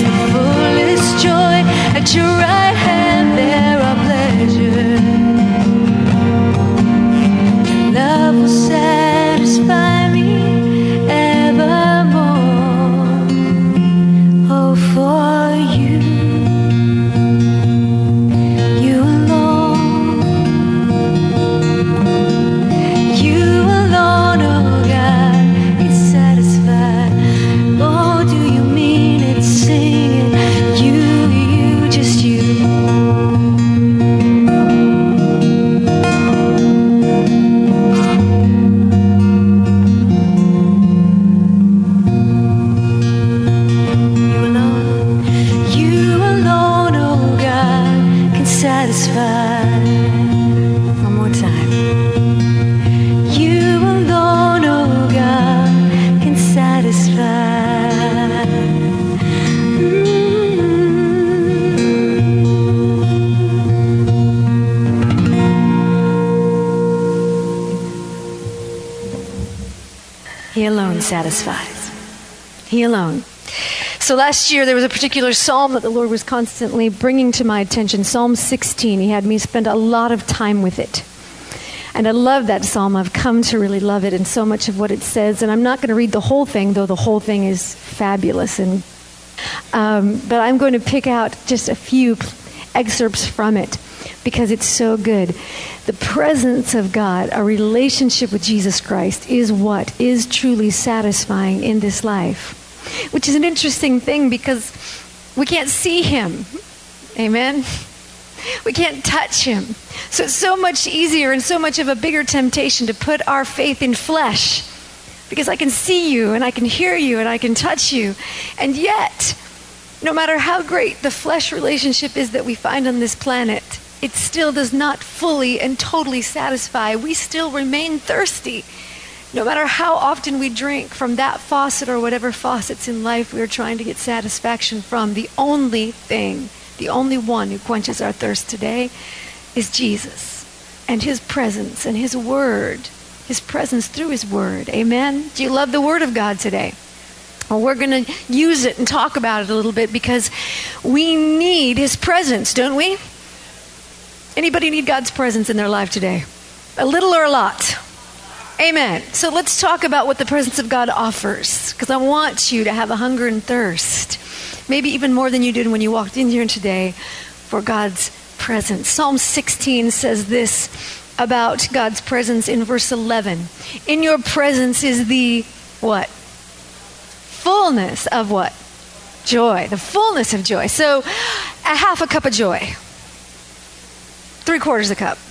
satisfies. He alone. So last year there was a particular psalm that the Lord was constantly bringing to my attention, Psalm sixteen. He had me spend a lot of time with it. And I love that psalm. I've come to really love it and so much of what it says. And I'm not going to read the whole thing, though the whole thing is fabulous. And um, but I'm going to pick out just a few excerpts from it because it's so good. The presence of God, a relationship with Jesus Christ, is what is truly satisfying in this life. Which is an interesting thing because we can't see him. Amen? We can't touch him. So it's so much easier and so much of a bigger temptation to put our faith in flesh. Because I can see you and I can hear you and I can touch you. And yet, no matter how great the flesh relationship is that we find on this planet, it still does not fully and totally satisfy. We still remain thirsty. No matter how often we drink from that faucet or whatever faucets in life we're trying to get satisfaction from, the only thing, the only one who quenches our thirst today is Jesus and his presence and his word, his presence through his word. Amen? Do you love the word of God today? Well, we're going to use it and talk about it a little bit because we need his presence, don't we? Anybody need God's presence in their life today? A little or a lot? Amen. So let's talk about what the presence of God offers, because I want you to have a hunger and thirst, maybe even more than you did when you walked in here today, for God's presence. Psalm sixteen says this about God's presence in verse eleven. In your presence is the what? Fullness of what? Joy. The fullness of joy. So a half a cup of joy. Three quarters of a cup.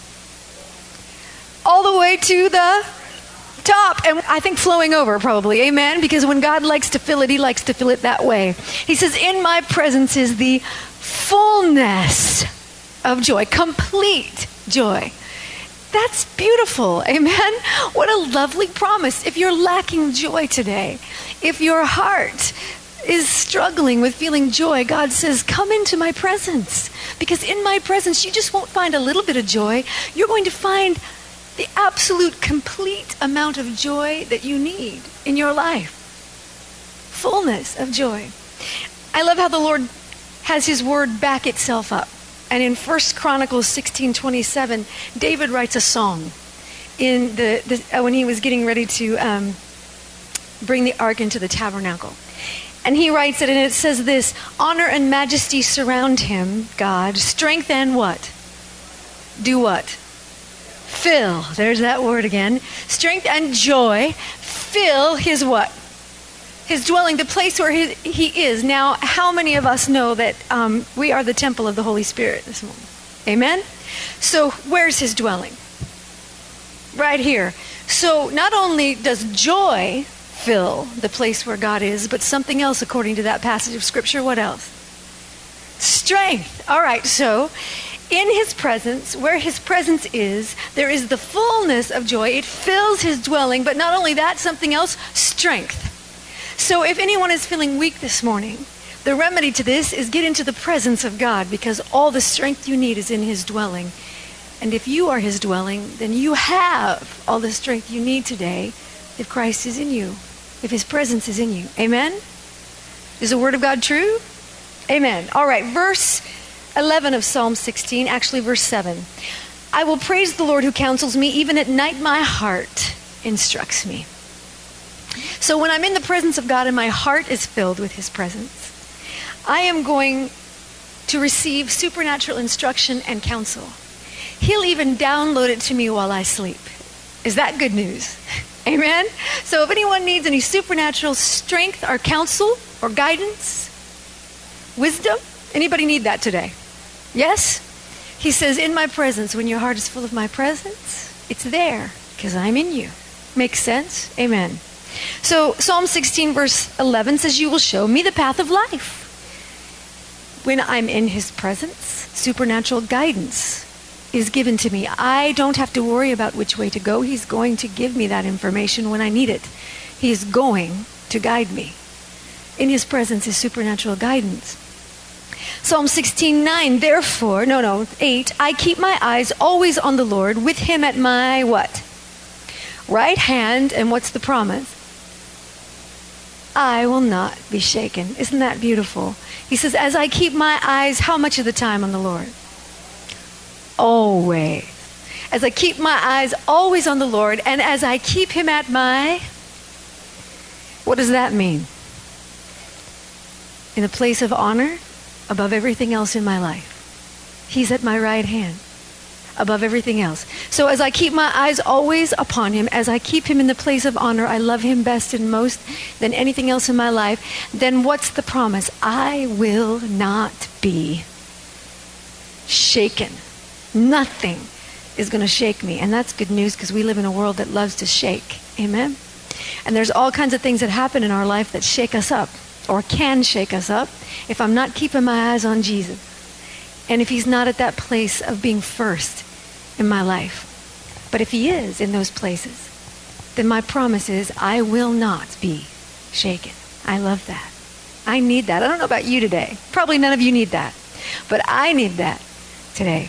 All the way to the top, and I think flowing over probably, amen? Because when God likes to fill it, he likes to fill it that way. He says, in my presence is the fullness of joy, complete joy. That's beautiful, amen? What a lovely promise. If you're lacking joy today, if your heart is struggling with feeling joy, God says, come into my presence. Because in my presence, you just won't find a little bit of joy. You're going to find the absolute complete amount of joy that you need in your life. Fullness of joy. I love how the Lord has his word back itself up. And in First Chronicles sixteen twenty-seven, David writes a song in the, the uh, when he was getting ready to um, bring the ark into the tabernacle. And he writes it, and it says this: honor and majesty surround him, God. Strength and what? Do what? Fill. There's that word again. Strength and joy fill his what? His dwelling, the place where he, he is. Now, how many of us know that um, we are the temple of the Holy Spirit this morning? Amen? So where's his dwelling? Right here. So not only does joy fill the place where God is, but something else according to that passage of Scripture. What else? Strength. All right, so in his presence, where his presence is, there is the fullness of joy. It fills his dwelling, but not only that, something else, strength. So if anyone is feeling weak this morning, the remedy to this is get into the presence of God, because all the strength you need is in his dwelling. And if you are his dwelling, then you have all the strength you need today if Christ is in you, if his presence is in you. Amen? Is the word of God true? Amen. All right, verse eleven of Psalm sixteen, actually verse seven. I will praise the Lord who counsels me. Even at night my heart instructs me. So when I'm in the presence of God and my heart is filled with his presence, I am going to receive supernatural instruction and counsel. He'll even download it to me while I sleep. Is that good news? Amen? So if anyone needs any supernatural strength or counsel or guidance, wisdom, anybody need that today? Yes? He says, in my presence, when your heart is full of my presence, it's there because I'm in you. Makes sense? Amen. So Psalm sixteen verse eleven says, you will show me the path of life. When I'm in his presence, supernatural guidance is given to me. I don't have to worry about which way to go. He's going to give me that information when I need it. He's going to guide me. In his presence is supernatural guidance. Psalm sixteen nine, therefore, no, no, eight, I keep my eyes always on the Lord, with him at my what? Right hand, and what's the promise? I will not be shaken. Isn't that beautiful? He says, as I keep my eyes, how much of the time on the Lord? Always. As I keep my eyes always on the Lord, and as I keep him at my, what does that mean? In a place of honor above everything else in my life. He's at my right hand above everything else. So as I keep my eyes always upon him, as I keep him in the place of honor, I love him best and most than anything else in my life, then what's the promise? I will not be shaken. Nothing is going to shake me. And that's good news, because we live in a world that loves to shake. Amen? And there's all kinds of things that happen in our life that shake us up, or can shake us up, if I'm not keeping my eyes on Jesus. And if he's not at that place of being first in my life. But if he is in those places, then my promise is I will not be shaken. I love that. I need that. I don't know about you today. Probably none of you need that. But I need that today.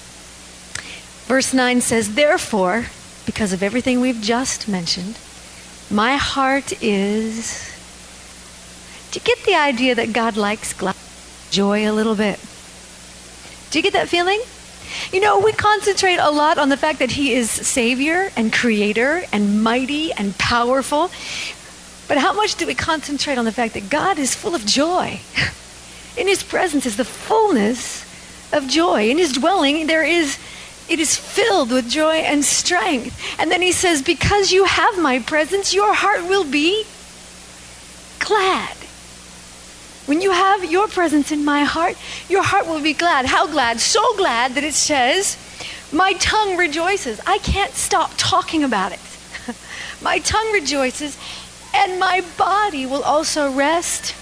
Verse nine says, therefore, because of everything we've just mentioned, my heart is... Do you get the idea that God likes gla- joy a little bit? Do you get that feeling? You know, we concentrate a lot on the fact that he is Savior and Creator and mighty and powerful. But how much do we concentrate on the fact that God is full of joy? In his presence is the fullness of joy. In his dwelling, there is, it is filled with joy and strength. And then he says, because you have my presence, your heart will be glad. When you have your presence in my heart, your heart will be glad. How glad? So glad that it says, my tongue rejoices. I can't stop talking about it. My tongue rejoices, and my body will also rest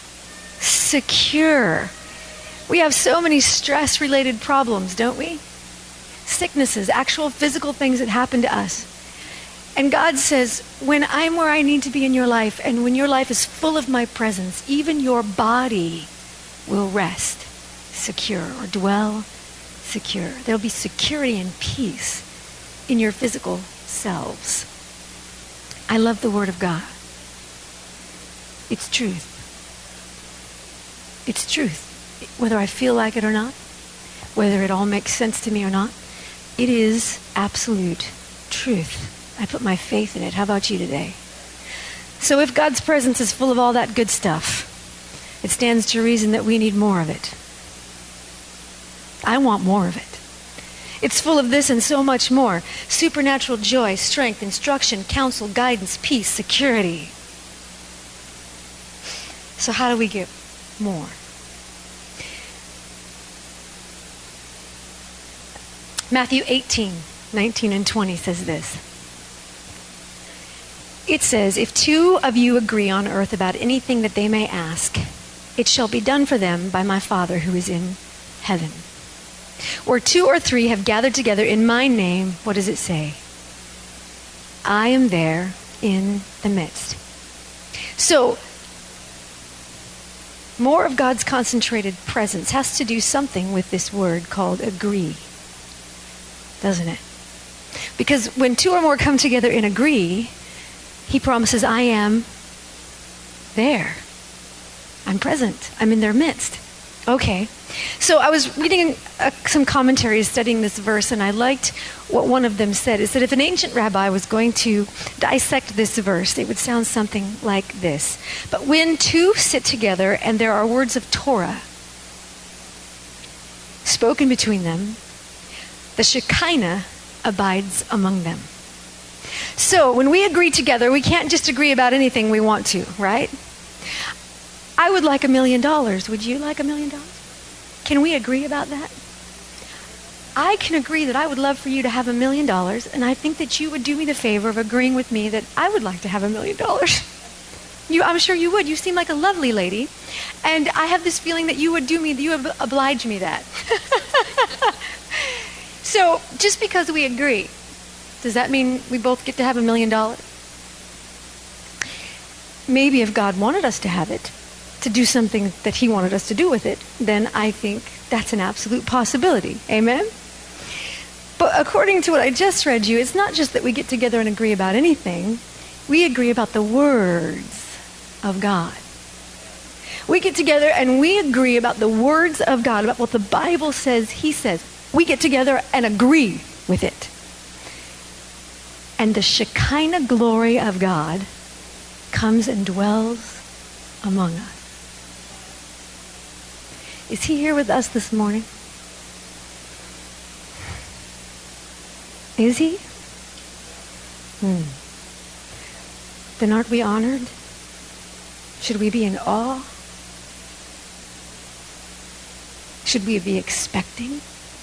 secure. We have so many stress-related problems, don't we? Sicknesses, actual physical things that happen to us. And God says, when I'm where I need to be in your life, and when your life is full of my presence, even your body will rest secure or dwell secure. There'll be security and peace in your physical selves. I love the Word of God. It's truth. It's truth. Whether I feel like it or not, whether it all makes sense to me or not, it is absolute truth. I put my faith in it. How about you today? So if God's presence is full of all that good stuff, it stands to reason that we need more of it. I want more of it. It's full of this and so much more. Supernatural joy, strength, instruction, counsel, guidance, peace, security. So how do we get more? Matthew eighteen, nineteen and twenty says this. It says, if two of you agree on earth about anything that they may ask, it shall be done for them by my Father who is in heaven. Where two or three have gathered together in my name, what does it say? I am there in the midst. So, more of God's concentrated presence has to do something with this word called agree, doesn't it? Because when two or more come together and agree, he promises, I am there. I'm present. I'm in their midst. Okay. So I was reading uh, some commentaries studying this verse, and I liked what one of them said. Is that if an ancient rabbi was going to dissect this verse, it would sound something like this. But when two sit together and there are words of Torah spoken between them, the Shekinah abides among them. So when we agree together, we can't just agree about anything we want to, right? I would like a million dollars. Would you like a million dollars? Can we agree about that? I can agree that I would love for you to have a million dollars, and I think that you would do me the favor of agreeing with me that I would like to have a million dollars. You, I'm sure you would. You seem like a lovely lady, and I have this feeling that you would do me, you would oblige me that. So just because we agree, does that mean we both get to have a million dollars? Maybe if God wanted us to have it, to do something that he wanted us to do with it, then I think that's an absolute possibility. Amen? But according to what I just read you, it's not just that we get together and agree about anything. We agree about the words of God. We get together and we agree about the words of God, about what the Bible says he says. We get together and agree with it. And the Shekinah glory of God comes and dwells among us. Is he here with us this morning? Is he? Hmm. Then aren't we honored? Should we be in awe? Should we be expecting?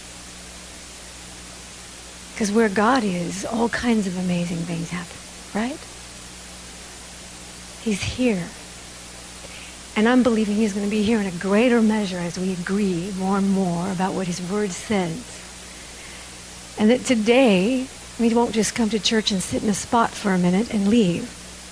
Because where God is, all kinds of amazing things happen, right? He's here. And I'm believing he's going to be here in a greater measure as we agree more and more about what his word says. And that today, we won't just come to church and sit in a spot for a minute and leave.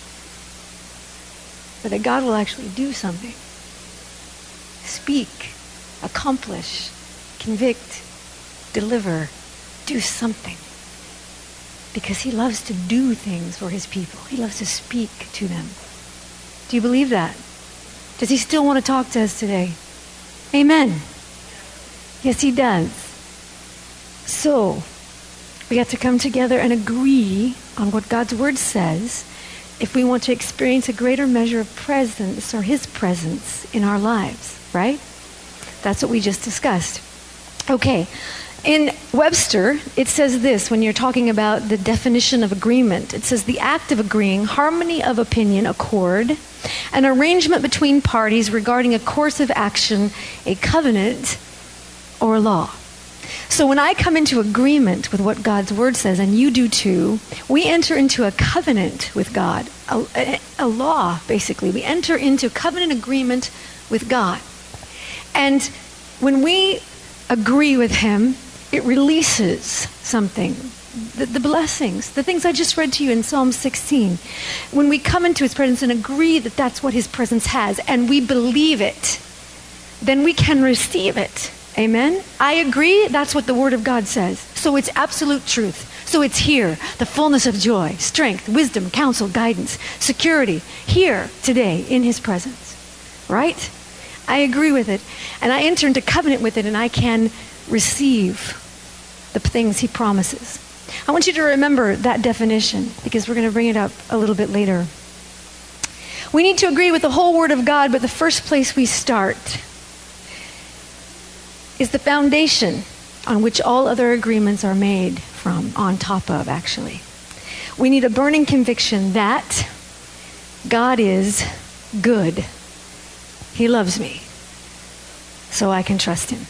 But that God will actually do something. Speak, accomplish, convict, deliver, do something. Because he loves to do things for his people. He loves to speak to them. Do you believe that? Does he still want to talk to us today? Amen. Yes, he does. So, we have to come together and agree on what God's word says if we want to experience a greater measure of presence or his presence in our lives, right? That's what we just discussed. Okay. In Webster, it says this when you're talking about the definition of agreement. It says the act of agreeing, harmony of opinion, accord, an arrangement between parties regarding a course of action, a covenant, or a law. So when I come into agreement with what God's word says, and you do too, we enter into a covenant with God, a, a, a law, basically. We enter into covenant agreement with God. And when we agree with him, it releases something. The, the blessings, the things I just read to you in Psalm sixteen. When we come into his presence and agree that that's what his presence has, and we believe it, then we can receive it. Amen? I agree, that's what the Word of God says. So it's absolute truth. So it's here, the fullness of joy, strength, wisdom, counsel, guidance, security, here today in his presence. Right? I agree with it. And I enter into covenant with it, and I can receive the things he promises. I want you to remember that definition, because we're going to bring it up a little bit later. We need to agree with the whole Word of God, but the first place we start is the foundation on which all other agreements are made from, on top of, actually. We need a burning conviction that God is good. He loves me, so I can trust him.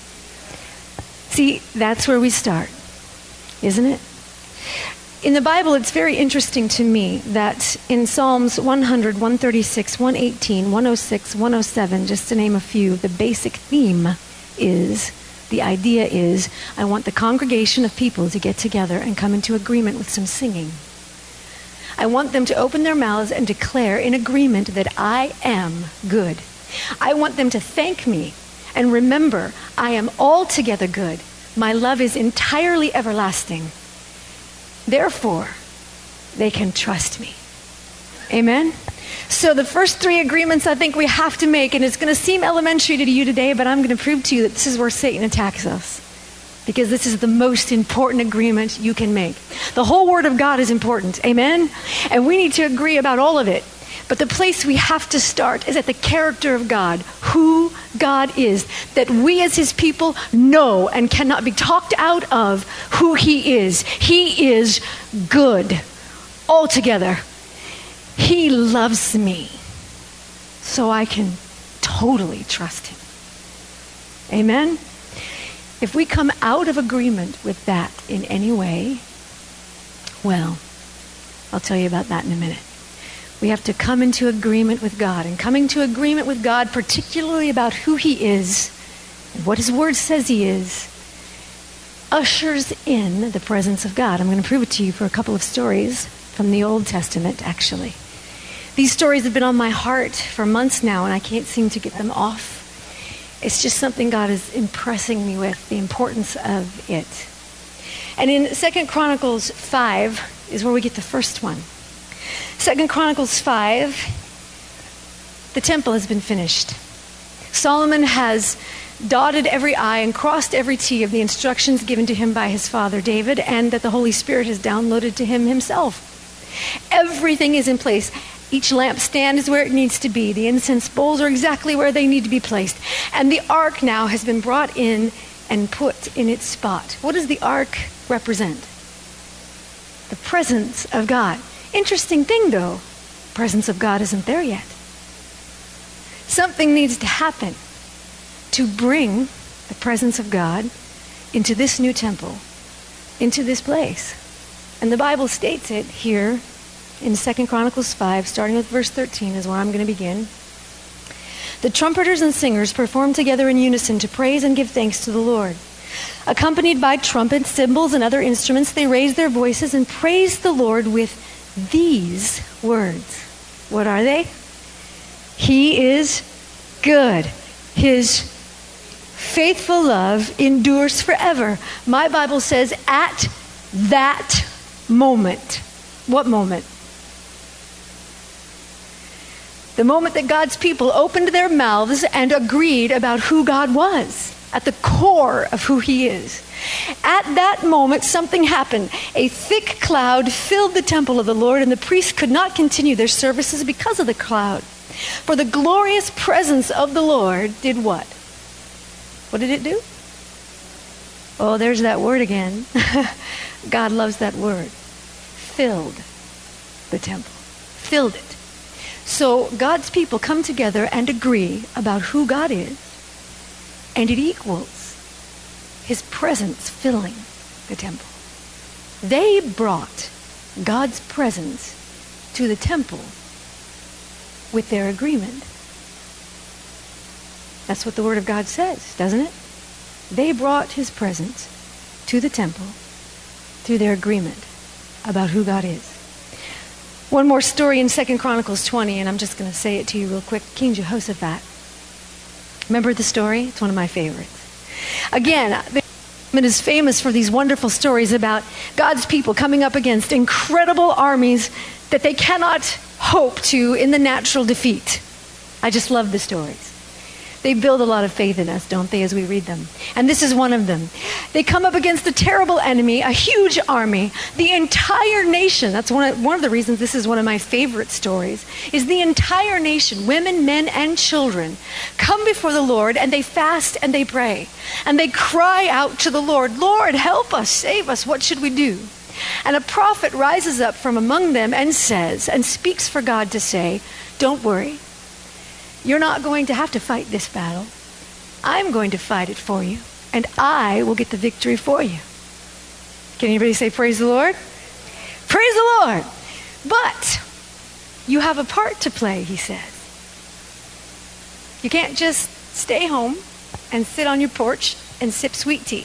See, that's where we start, isn't it? In the Bible, it's very interesting to me that in Psalms one hundred, one thirty-six, one eighteen, one oh six, one oh seven, just to name a few, the basic theme is, the idea is, I want the congregation of people to get together and come into agreement with some singing. I want them to open their mouths and declare in agreement that I am good. I want them to thank me and remember I am altogether good. My love is entirely everlasting. Therefore, they can trust me. Amen? So the first three agreements I think we have to make, and it's going to seem elementary to you today, but I'm going to prove to you that this is where Satan attacks us. Because this is the most important agreement you can make. The whole Word of God is important. Amen? And we need to agree about all of it. But the place we have to start is at the character of God, who God is, that we as his people know and cannot be talked out of who he is. He is good altogether. He loves me, so I can totally trust him. Amen? If we come out of agreement with that in any way, well, I'll tell you about that in a minute. We have to come into agreement with God. And coming to agreement with God, particularly about who he is, and what his word says he is, ushers in the presence of God. I'm going to prove it to you for a couple of stories from the Old Testament, actually. These stories have been on my heart for months now, and I can't seem to get them off. It's just something God is impressing me with, the importance of it. And in Second Chronicles five is where we get the first one. Second Chronicles five The temple has been finished. Solomon has dotted every I and crossed every T of the instructions given to him by his father David, and that the Holy Spirit has downloaded to him himself. Everything is in place. Each lampstand is where it needs to be. The incense bowls are exactly where they need to be placed. And the ark now has been brought in and put in its spot. What does the ark represent? The presence of God. Interesting thing though, presence of God isn't there yet. Something needs to happen to bring the presence of God into this new temple, into this place. And the Bible states it here in Second Chronicles five, starting with verse thirteen is where I'm going to begin. The trumpeters and singers performed together in unison to praise and give thanks to the Lord. Accompanied by trumpets, cymbals, and other instruments, they raised their voices and praised the Lord with these words. What are they? He is good. His faithful love endures forever. My Bible says at that moment. What moment? The moment that God's people opened their mouths and agreed about who God was, at the core of who he is. At that moment, something happened. A thick cloud filled the temple of the Lord, and the priests could not continue their services because of the cloud. For the glorious presence of the Lord did what? What did it do? Oh, there's that word again. God loves that word. Filled the temple. Filled it. So God's people come together and agree about who God is, and it equals his presence filling the temple. They brought God's presence to the temple with their agreement. That's what the Word of God says, doesn't it? They brought his presence to the temple through their agreement about who God is. One more story in Second Chronicles twenty, and I'm just going to say it to you real quick. King Jehoshaphat. Remember the story? It's one of my favorites. Again, it is famous for these wonderful stories about God's people coming up against incredible armies that they cannot hope to in the natural defeat. I just love the stories. They build a lot of faith in us, don't they, as we read them? And this is one of them. They come up against a terrible enemy, a huge army. The entire nation, that's one of, one of the reasons this is one of my favorite stories, is the entire nation, women, men, and children, come before the Lord, and they fast and they pray. And they cry out to the Lord, Lord, help us, save us, what should we do? And a prophet rises up from among them and says, and speaks for God to say, don't worry. You're not going to have to fight this battle. I'm going to fight it for you, and I will get the victory for you. Can anybody say praise the Lord? Praise the Lord! But you have a part to play, he says. You can't just stay home and sit on your porch and sip sweet tea.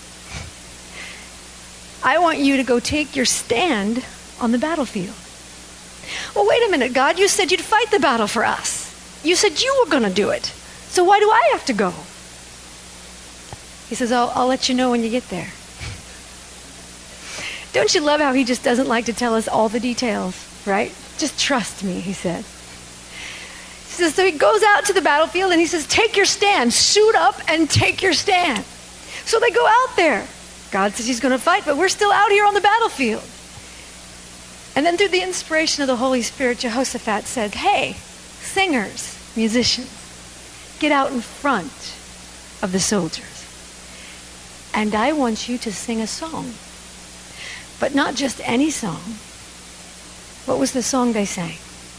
I want you to go take your stand on the battlefield. Well, wait a minute, God. You said you'd fight the battle for us. You said you were going to do it. So why do I have to go? He says, I'll, I'll let you know when you get there. Don't you love how he just doesn't like to tell us all the details, right? Just trust me, he says. He says, so he goes out to the battlefield and he says, take your stand. Suit up and take your stand. So they go out there. God says he's going to fight, but we're still out here on the battlefield. And then through the inspiration of the Holy Spirit, Jehoshaphat said, hey, singers, musicians, get out in front of the soldiers. And I want you to sing a song. But not just any song. What was the song they sang?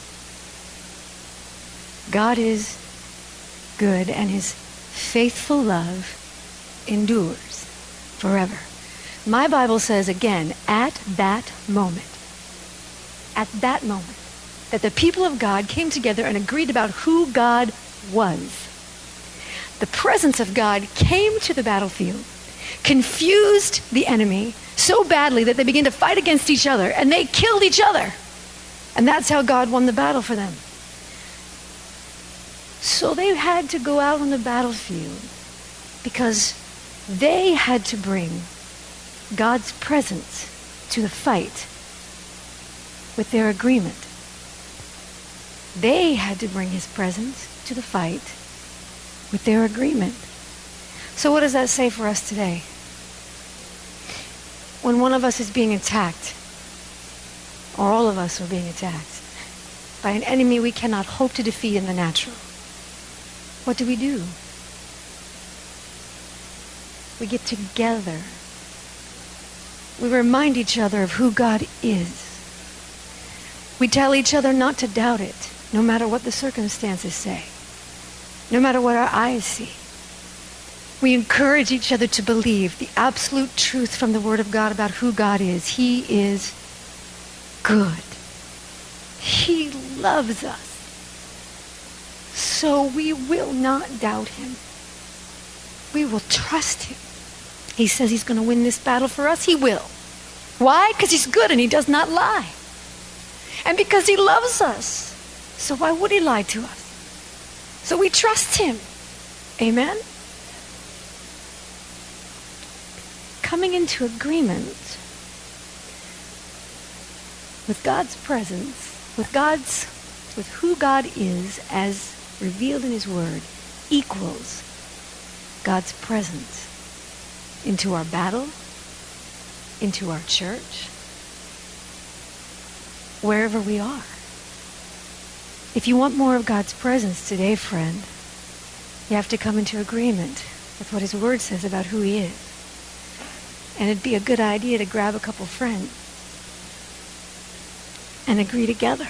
God is good and his faithful love endures forever. My Bible says again, at that moment, at that moment, that the people of God came together and agreed about who God was. The presence of God came to the battlefield, confused the enemy so badly that they began to fight against each other, and they killed each other. And that's how God won the battle for them. So they had to go out on the battlefield because they had to bring God's presence to the fight with their agreement. They had to bring his presence to the fight with their agreement. So what does that say for us today? When one of us is being attacked, or all of us are being attacked, by an enemy we cannot hope to defeat in the natural, what do we do? We get together. We remind each other of who God is. We tell each other not to doubt it, no matter what the circumstances say, no matter what our eyes see. We encourage each other to believe the absolute truth from the Word of God about who God is. He is good. He loves us. So we will not doubt him. We will trust him. He says he's going to win this battle for us. He will. Why? Because he's good and he does not lie. And because he loves us. So why would he lie to us? So we trust him. Amen? Coming into agreement with God's presence, with God's, with who God is as revealed in his word, equals God's presence into our battle, into our church, wherever we are. If you want more of God's presence today, friend, you have to come into agreement with what his word says about who he is. And it'd be a good idea to grab a couple friends and agree together.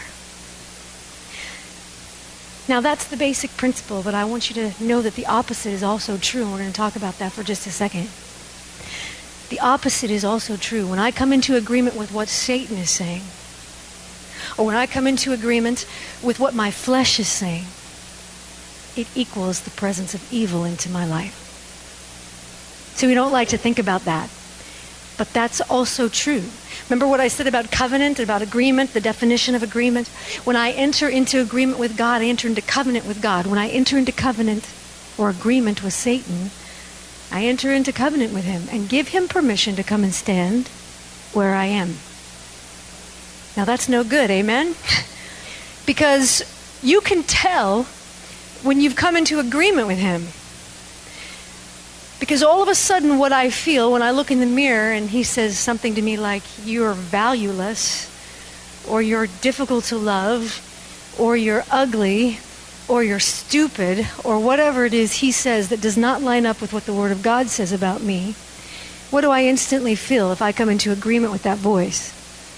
Now that's the basic principle, but I want you to know that the opposite is also true, and we're going to talk about that for just a second. The opposite is also true. When I come into agreement with what Satan is saying, or when I come into agreement with what my flesh is saying, it equals the presence of evil into my life. So we don't like to think about that, but that's also true. Remember what I said about covenant, about agreement, the definition of agreement? When I enter into agreement with God, I enter into covenant with God. When I enter into covenant or agreement with Satan, I enter into covenant with him and give him permission to come and stand where I am. Now that's no good, amen? Because you can tell when you've come into agreement with him. Because all of a sudden what I feel when I look in the mirror and he says something to me like, you're valueless, or you're difficult to love, or you're ugly, or you're stupid, or whatever it is he says that does not line up with what the Word of God says about me, what do I instantly feel if I come into agreement with that voice?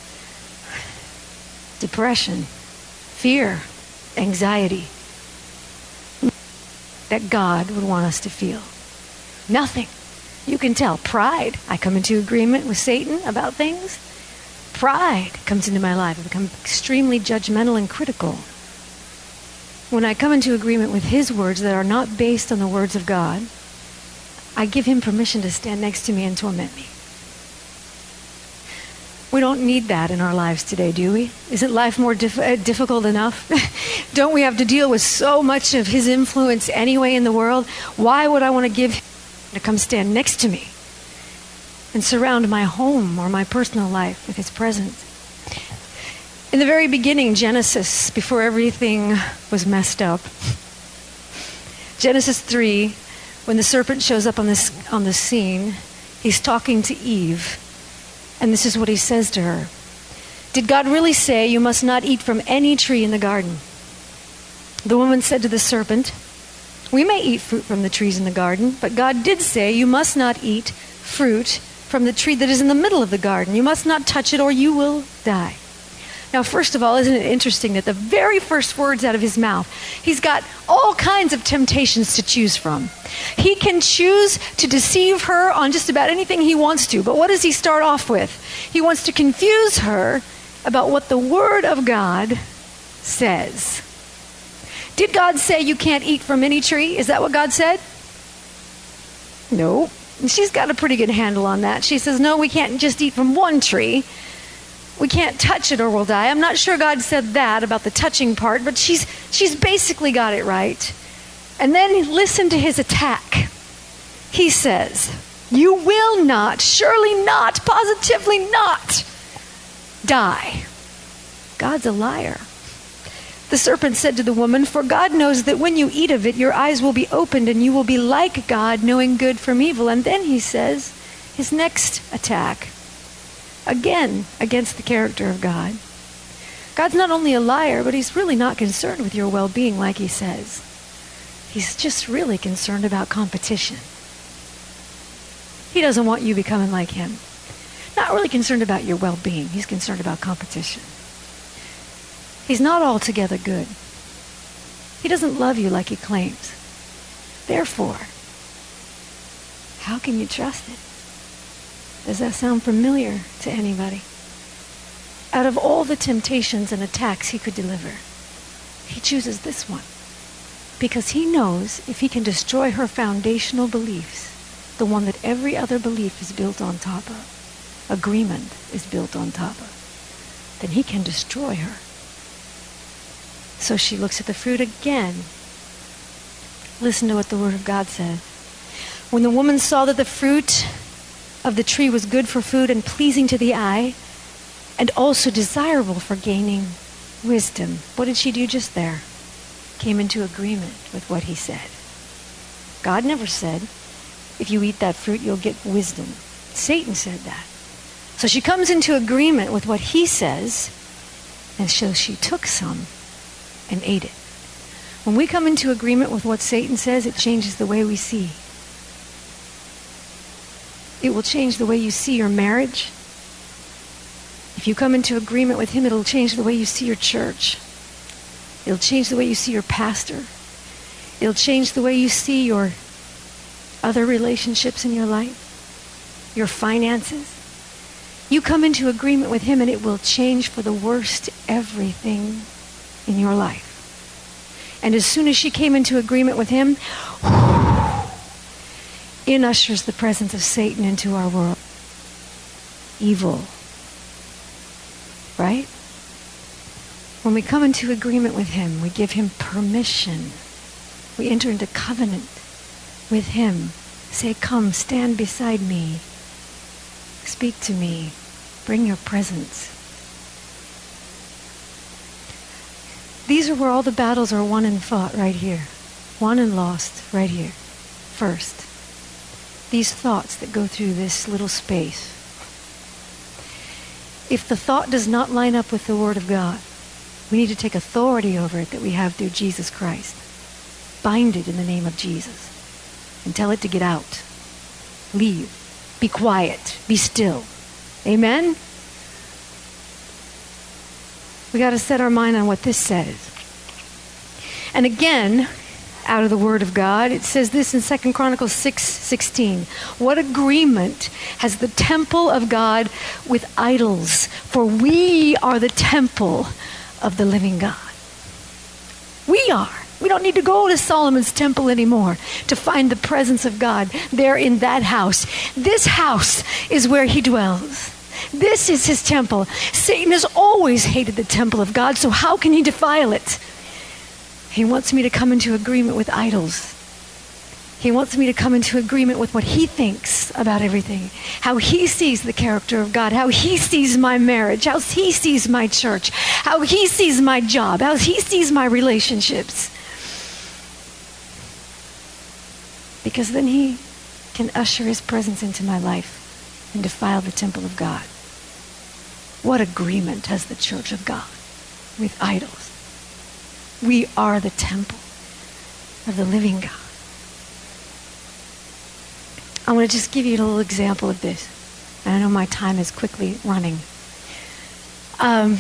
Depression, fear, anxiety. That God would want us to feel. Nothing. You can tell. Pride. I come into agreement with Satan about things. Pride comes into my life. I become extremely judgmental and critical. When I come into agreement with his words that are not based on the words of God, I give him permission to stand next to me and torment me. We don't need that in our lives today, do we? Isn't life more dif- uh, difficult enough? Don't we have to deal with so much of his influence anyway in the world? Why would I want to give him to come stand next to me and surround my home or my personal life with his presence? In the very beginning, Genesis, before everything was messed up, Genesis three, when the serpent shows up on this on the scene, he's talking to Eve, and this is what he says to her. Did God really say you must not eat from any tree in the garden? The woman said to the serpent, we may eat fruit from the trees in the garden, but God did say you must not eat fruit from the tree that is in the middle of the garden. You must not touch it or you will die. Now, first of all, isn't it interesting that the very first words out of his mouth, he's got all kinds of temptations to choose from. He can choose to deceive her on just about anything he wants to, but what does he start off with? He wants to confuse her about what the Word of God says. Did God say you can't eat from any tree? Is that what God said? No. She's got a pretty good handle on that. She says, no, we can't just eat from one tree. We can't touch it or we'll die. I'm not sure God said that about the touching part, but she's she's basically got it right. And then listen to his attack. He says, you will not, surely not, positively not die. God's a liar. The serpent said to the woman, "For God knows that when you eat of it, your eyes will be opened and you will be like God, knowing good from evil." And then he says, his next attack, again, against the character of God. God's not only a liar, but he's really not concerned with your well-being like he says. He's just really concerned about competition. He doesn't want you becoming like him. Not really concerned about your well-being. He's concerned about competition. He's not altogether good. He doesn't love you like he claims. Therefore, how can you trust it? Does that sound familiar to anybody? Out of all the temptations and attacks he could deliver, he chooses this one. Because he knows if he can destroy her foundational beliefs, the one that every other belief is built on top of, agreement is built on top of, then he can destroy her. So she looks at the fruit again. Listen to what the Word of God says. When the woman saw that the fruit of the tree was good for food and pleasing to the eye, and also desirable for gaining wisdom, what did she do just there? Came into agreement with what he said. God never said, if you eat that fruit, you'll get wisdom. Satan said that. So she comes into agreement with what he says, and so she took some and ate it. When we come into agreement with what Satan says, it changes the way we see. It will change the way you see your marriage. If you come into agreement with him, it'll change the way you see your church. It'll change the way you see your pastor. It'll change the way you see your other relationships in your life, your finances. You come into agreement with him and it will change for the worst everything in your life. And as soon as she came into agreement with him, in ushers the presence of Satan into our world. Evil. Right? When we come into agreement with him, we give him permission. We enter into covenant with him. Say, come, stand beside me. Speak to me. Bring your presence. These are where all the battles are won and fought, right here. Won and lost, right here. First. These thoughts that go through this little space. If the thought does not line up with the Word of God, we need to take authority over it that we have through Jesus Christ. Bind it in the name of Jesus. And tell it to get out. Leave. Be quiet. Be still. Amen? We got to set our mind on what this says. And again, out of the Word of God, it says this in Second Chronicles six sixteen. What agreement has the temple of God with idols? For we are the temple of the living God. We are. We don't need to go to Solomon's temple anymore to find the presence of God there in that house. This house is where he dwells. This is his temple. Satan has always hated the temple of God, so how can he defile it? He wants me to come into agreement with idols. He wants me to come into agreement with what he thinks about everything. How he sees the character of God. How he sees my marriage. How he sees my church. How he sees my job. How he sees my relationships. Because then he can usher his presence into my life and defile the temple of God. What agreement has the church of God with idols? We are the temple of the living God. I want to just give you a little example of this. And I know my time is quickly running. Um,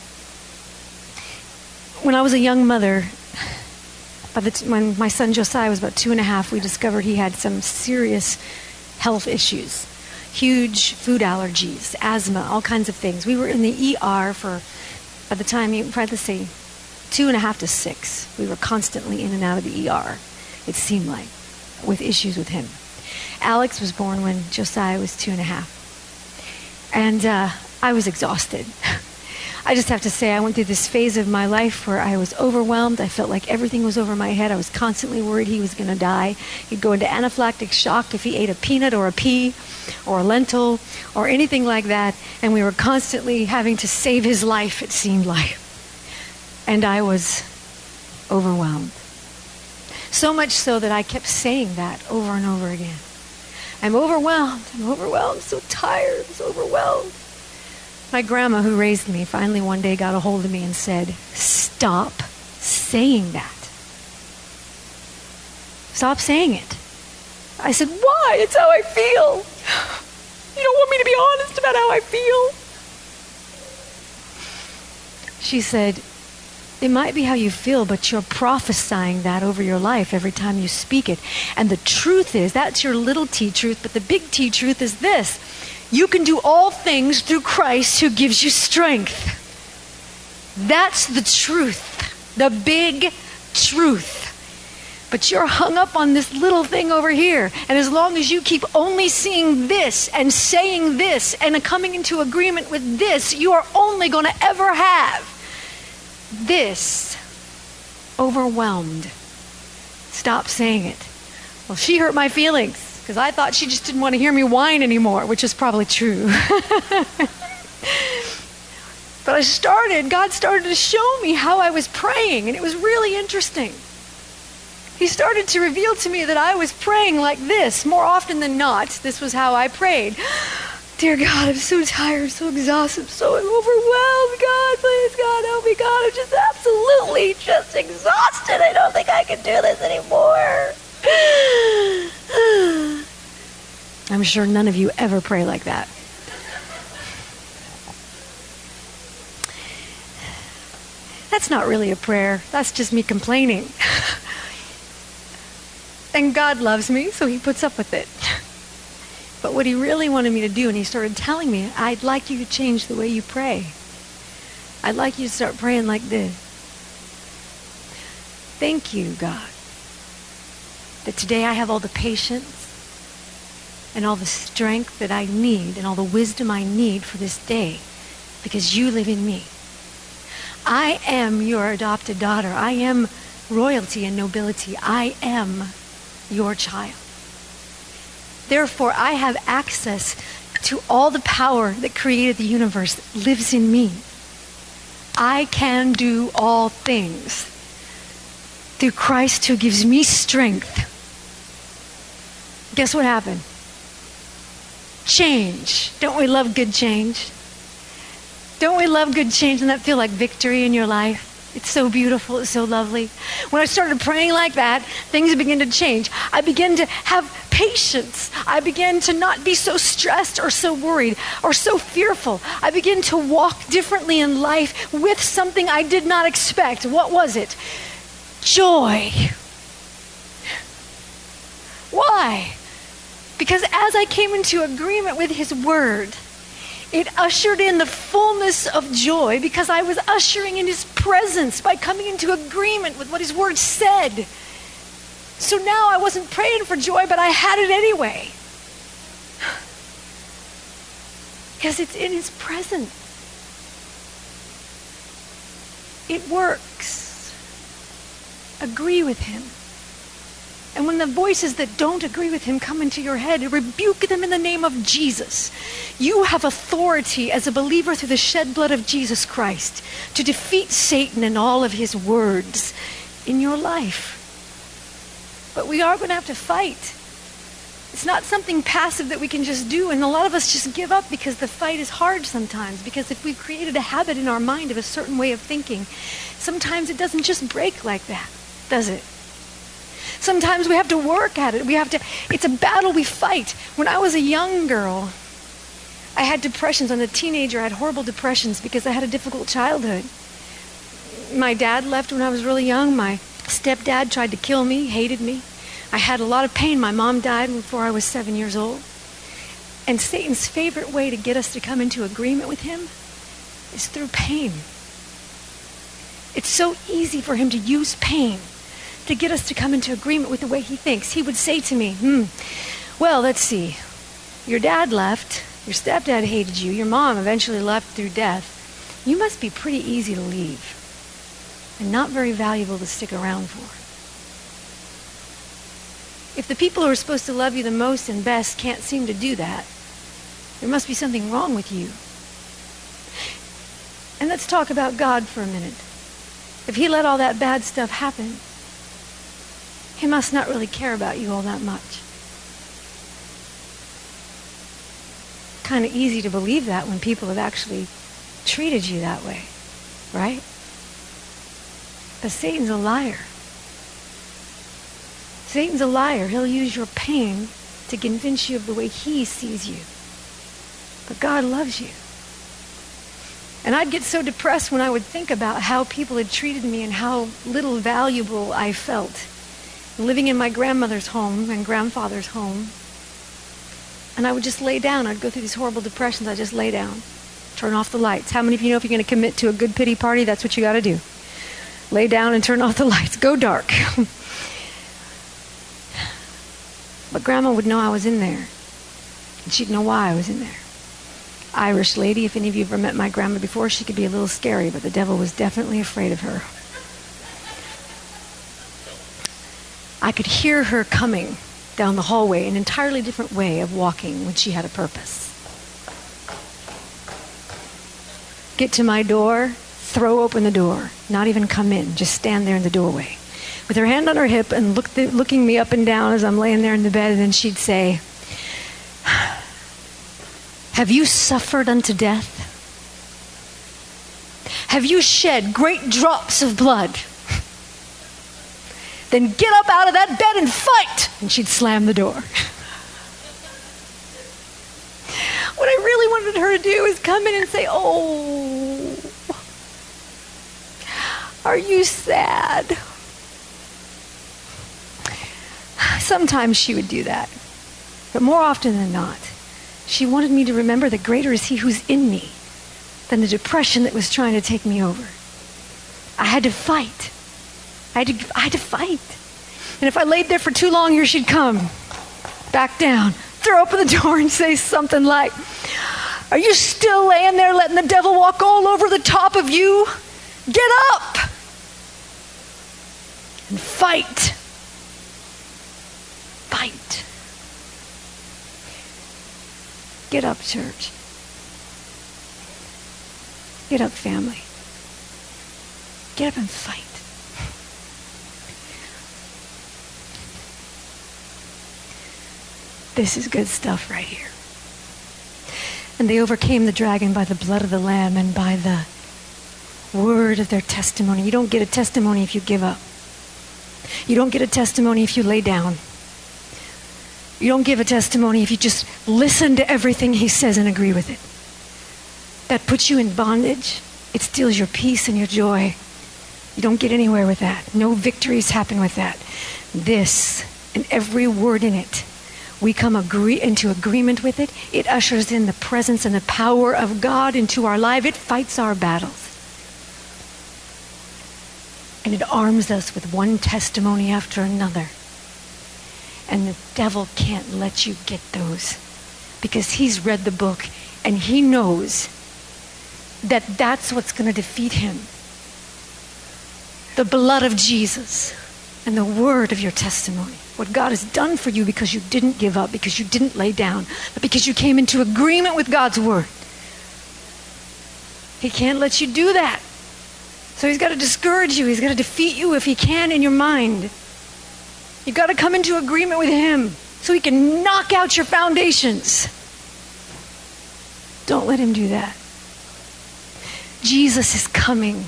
when I was a young mother, by the t- when my son Josiah was about two and a half, we discovered he had some serious health issues. Huge food allergies, asthma, all kinds of things. We were in the E R for, by the time, you probably say, two and a half to six. We were constantly in and out of the E R, it seemed like, with issues with him. Alex was born when Josiah was two and a half. And uh, I was exhausted. I just have to say, I went through this phase of my life where I was overwhelmed. I felt like everything was over my head. I was constantly worried he was going to die. He'd go into anaphylactic shock if he ate a peanut or a pea or a lentil or anything like that. And we were constantly having to save his life, it seemed like. And I was overwhelmed. So much so that I kept saying that over and over again. I'm overwhelmed. I'm overwhelmed. So tired. I'm so overwhelmed. My grandma, who raised me, finally one day got a hold of me and said, "Stop saying that. Stop saying it." I said, "Why? It's how I feel. You don't want me to be honest about how I feel." She said, "It might be how you feel, but you're prophesying that over your life every time you speak it. And the truth is, that's your little t truth, but the big T truth is this. You can do all things through Christ who gives you strength." That's the truth, the big truth. But you're hung up on this little thing over here. And as long as you keep only seeing this and saying this and coming into agreement with this, you are only going to ever have this. Overwhelmed. Stop saying it. Well, she hurt my feelings because I thought she just didn't want to hear me whine anymore, which is probably true. But I started, God started to show me how I was praying, and it was really interesting. He started to reveal to me that I was praying like this more often than not. This was how I prayed. "Dear God, I'm so tired, so exhausted, so overwhelmed. God, please, God, help me. God, I'm just absolutely just exhausted. I don't think I can do this anymore." I'm sure none of you ever pray like that. That's not really a prayer. That's just me complaining. And God loves me, so he puts up with it. But what he really wanted me to do, and he started telling me, "I'd like you to change the way you pray. I'd like you to start praying like this. Thank you, God, that today I have all the patience and all the strength that I need and all the wisdom I need for this day because you live in me. I am your adopted daughter. I am royalty and nobility. I am your child. Therefore, I have access to all the power that created the universe that lives in me. I can do all things through Christ who gives me strength." Guess what happened? Change. Don't we love good change? Don't we love good change? Doesn't that feel like victory in your life? It's so beautiful. It's so lovely. When I started praying like that, things began to change. I began to have patience. I began to not be so stressed or so worried or so fearful. I began to walk differently in life with something I did not expect. What was it? Joy. Why? Because as I came into agreement with his word, it ushered in the fullness of joy because I was ushering in his presence by coming into agreement with what his word said. So now I wasn't praying for joy, but I had it anyway. Because it's in his presence. It works. Agree with him. And when the voices that don't agree with him come into your head, rebuke them in the name of Jesus. You have authority as a believer through the shed blood of Jesus Christ to defeat Satan and all of his words in your life. But we are going to have to fight. It's not something passive that we can just do, and a lot of us just give up because the fight is hard sometimes. Because if we've created a habit in our mind of a certain way of thinking, sometimes it doesn't just break like that, does it? Sometimes we have to work at it. We have to, it's a battle we fight. When I was a young girl, I had depressions. As a teenager, I had horrible depressions because I had a difficult childhood. My dad left when I was really young. My stepdad tried to kill me, hated me. I had a lot of pain. My mom died before I was seven years old. And Satan's favorite way to get us to come into agreement with him is through pain. It's so easy for him to use pain to get us to come into agreement with the way he thinks. He would say to me, hmm, well, let's see. Your dad left. Your stepdad hated you. Your mom eventually left through death. You must be pretty easy to leave and not very valuable to stick around for. If the people who are supposed to love you the most and best can't seem to do that, there must be something wrong with you. And let's talk about God for a minute. If he let all that bad stuff happen, he must not really care about you all that much. Kind of easy to believe that when people have actually treated you that way, right? But Satan's a liar. Satan's a liar. He'll use your pain to convince you of the way he sees you. But God loves you. And I'd get so depressed when I would think about how people had treated me and how little valuable I felt. Living in my grandmother's home and grandfather's home. And I would just lay down. I'd go through these horrible depressions. I'd just lay down. Turn off the lights. How many of you know if you're going to commit to a good pity party, that's what you got to do? Lay down and turn off the lights. Go dark. But Grandma would know I was in there. And she'd know why I was in there. Irish lady, if any of you have ever met my grandma before, she could be a little scary, but the devil was definitely afraid of her. I could hear her coming down the hallway, an entirely different way of walking when she had a purpose. Get to my door, throw open the door, not even come in, just stand there in the doorway with her hand on her hip and look th- looking me up and down as I'm laying there in the bed, and then she'd say, "Have you suffered unto death? Have you shed great drops of blood? Then get up out of that bed and fight!" And she'd slam the door. What I really wanted her to do is come in and say, "Oh, are you sad?" Sometimes she would do that. But more often than not, she wanted me to remember that greater is he who's in me than the depression that was trying to take me over. I had to fight. I had to, I had to fight. And if I laid there for too long, here she'd come. Back down. Throw open the door and say something like, "Are you still laying there letting the devil walk all over the top of you? Get up and fight." Fight. Get up, church. Get up, family. Get up and fight. This is good stuff right here. And they overcame the dragon by the blood of the Lamb and by the word of their testimony. You don't get a testimony if you give up. You don't get a testimony if you lay down. You don't give a testimony if you just listen to everything he says and agree with it. That puts you in bondage. It steals your peace and your joy. You don't get anywhere with that. No victories happen with that. This and every word in it, we come agree into agreement with it. It ushers in the presence and the power of God into our life. It fights our battles. And it arms us with one testimony after another. And the devil can't let you get those because he's read the book and he knows that that's what's going to defeat him. The blood of Jesus and the word of your testimony. What God has done for you because you didn't give up, because you didn't lay down, but because you came into agreement with God's word. He can't let you do that. So he's got to discourage you. He's got to defeat you if he can in your mind. You've got to come into agreement with him so he can knock out your foundations. Don't let him do that. Jesus is coming.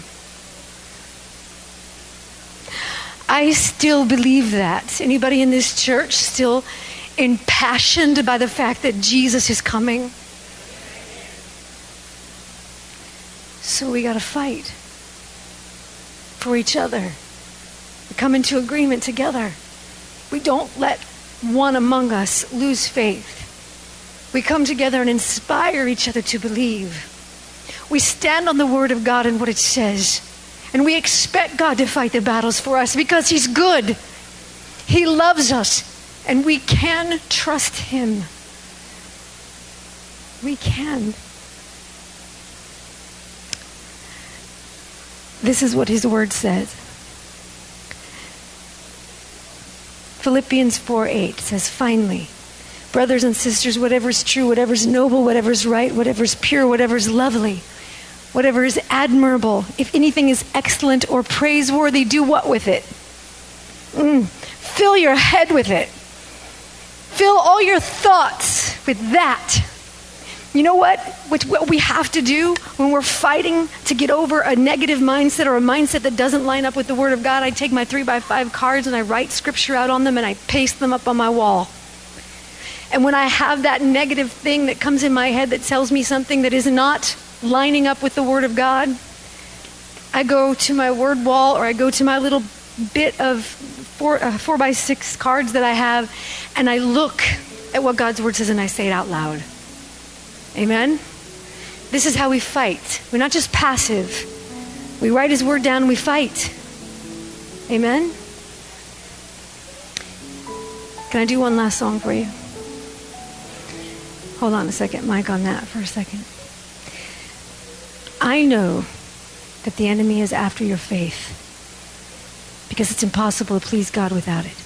I still believe that. Anybody in this church still impassioned by the fact that Jesus is coming? So we got to fight for each other. We come into agreement together. We don't let one among us lose faith. We come together and inspire each other to believe. We stand on the word of God and what it says. And we expect God to fight the battles for us because he's good. He loves us. And we can trust him. We can. This is what his word says. Philippians four eight says, "Finally, brothers and sisters, whatever is true, whatever is noble, whatever is right, whatever is pure, whatever is lovely, Whatever is admirable, if anything is excellent or praiseworthy, do what with it? Mm. Fill your head with it. Fill all your thoughts with that. You know what? Which what we have to do when we're fighting to get over a negative mindset or a mindset that doesn't line up with the Word of God, I take my three by five cards and I write scripture out on them and I paste them up on my wall. And when I have that negative thing that comes in my head that tells me something that is not lining up with the Word of God, I go to my word wall or I go to my little bit of four, uh, four by six cards that I have, and I look at what God's Word says and I say it out loud. Amen? This is how we fight. We're not just passive. We write His Word down and we fight. Amen? Can I do one last song for you? Hold on a second, mic on that for a second. I know that the enemy is after your faith because it's impossible to please God without it.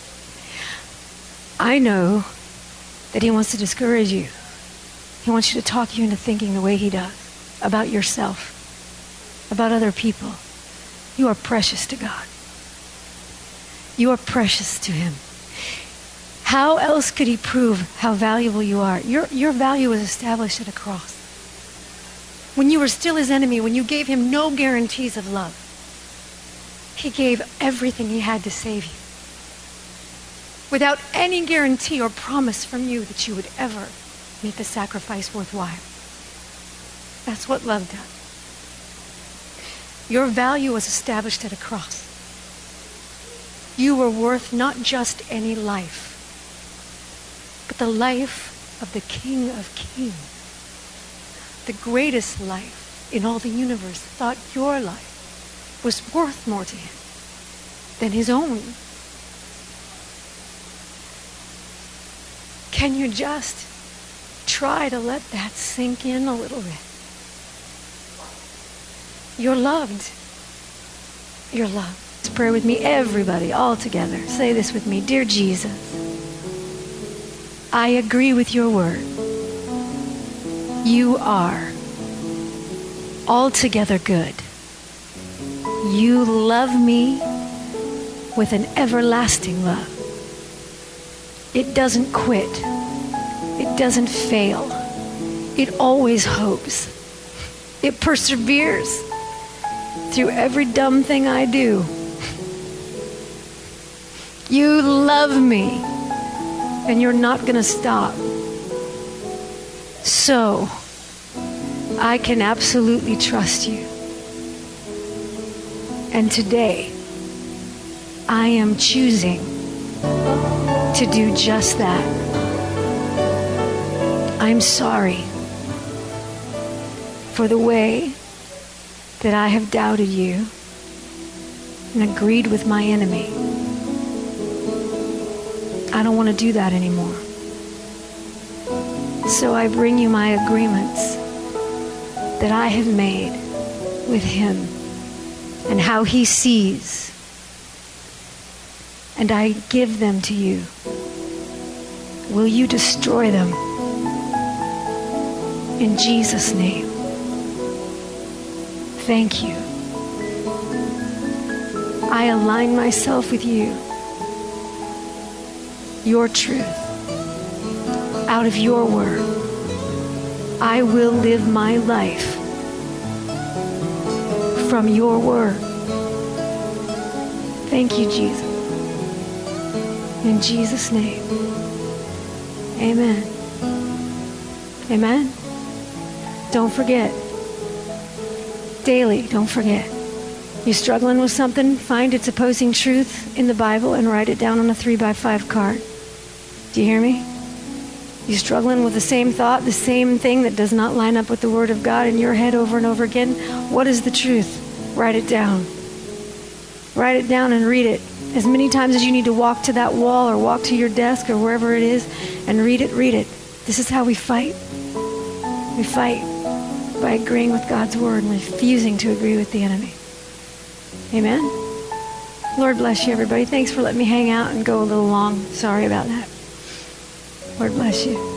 I know that he wants to discourage you. He wants you to talk you into thinking the way he does about yourself, about other people. You are precious to God. You are precious to him. How else could he prove how valuable you are? Your, your value was established at a cross. When you were still his enemy, when you gave him no guarantees of love, he gave everything he had to save you, without any guarantee or promise from you that you would ever make the sacrifice worthwhile. That's what love does. Your value was established at a cross. You were worth not just any life, but the life of the King of Kings. The greatest life in all the universe thought your life was worth more to him than his own. Can you just try to let that sink in a little bit? You're loved. You're loved. Let's pray with me, everybody, all together. Say this with me. Dear Jesus, I agree with your word. You are altogether good. You love me with an everlasting love. It doesn't quit. It doesn't fail. It always hopes. It perseveres through every dumb thing I do. You love me, and you're not going to stop. So, I can absolutely trust you. And today, I am choosing to do just that. I'm sorry for the way that I have doubted you and agreed with my enemy. I don't want to do that anymore. So I bring you my agreements that I have made with him and how he sees. And I give them to you. Will you destroy them? In Jesus' name. Thank you. I align myself with you. Your truth. Out of your word. I will live my life from your word. Thank you, Jesus. In Jesus' name. Amen. Amen. Don't forget. Daily, don't forget. You struggling with something? Find its opposing truth in the Bible and write it down on a three by five card. Do you hear me? You struggling with the same thought, the same thing that does not line up with the Word of God in your head over and over again? What is the truth? Write it down. Write it down and read it as many times as you need to walk to that wall or walk to your desk or wherever it is and read it, read it. This is how we fight. We fight by agreeing with God's Word and refusing to agree with the enemy. Amen? Lord bless you, everybody. Thanks for letting me hang out and go a little long. Sorry about that. Lord bless you.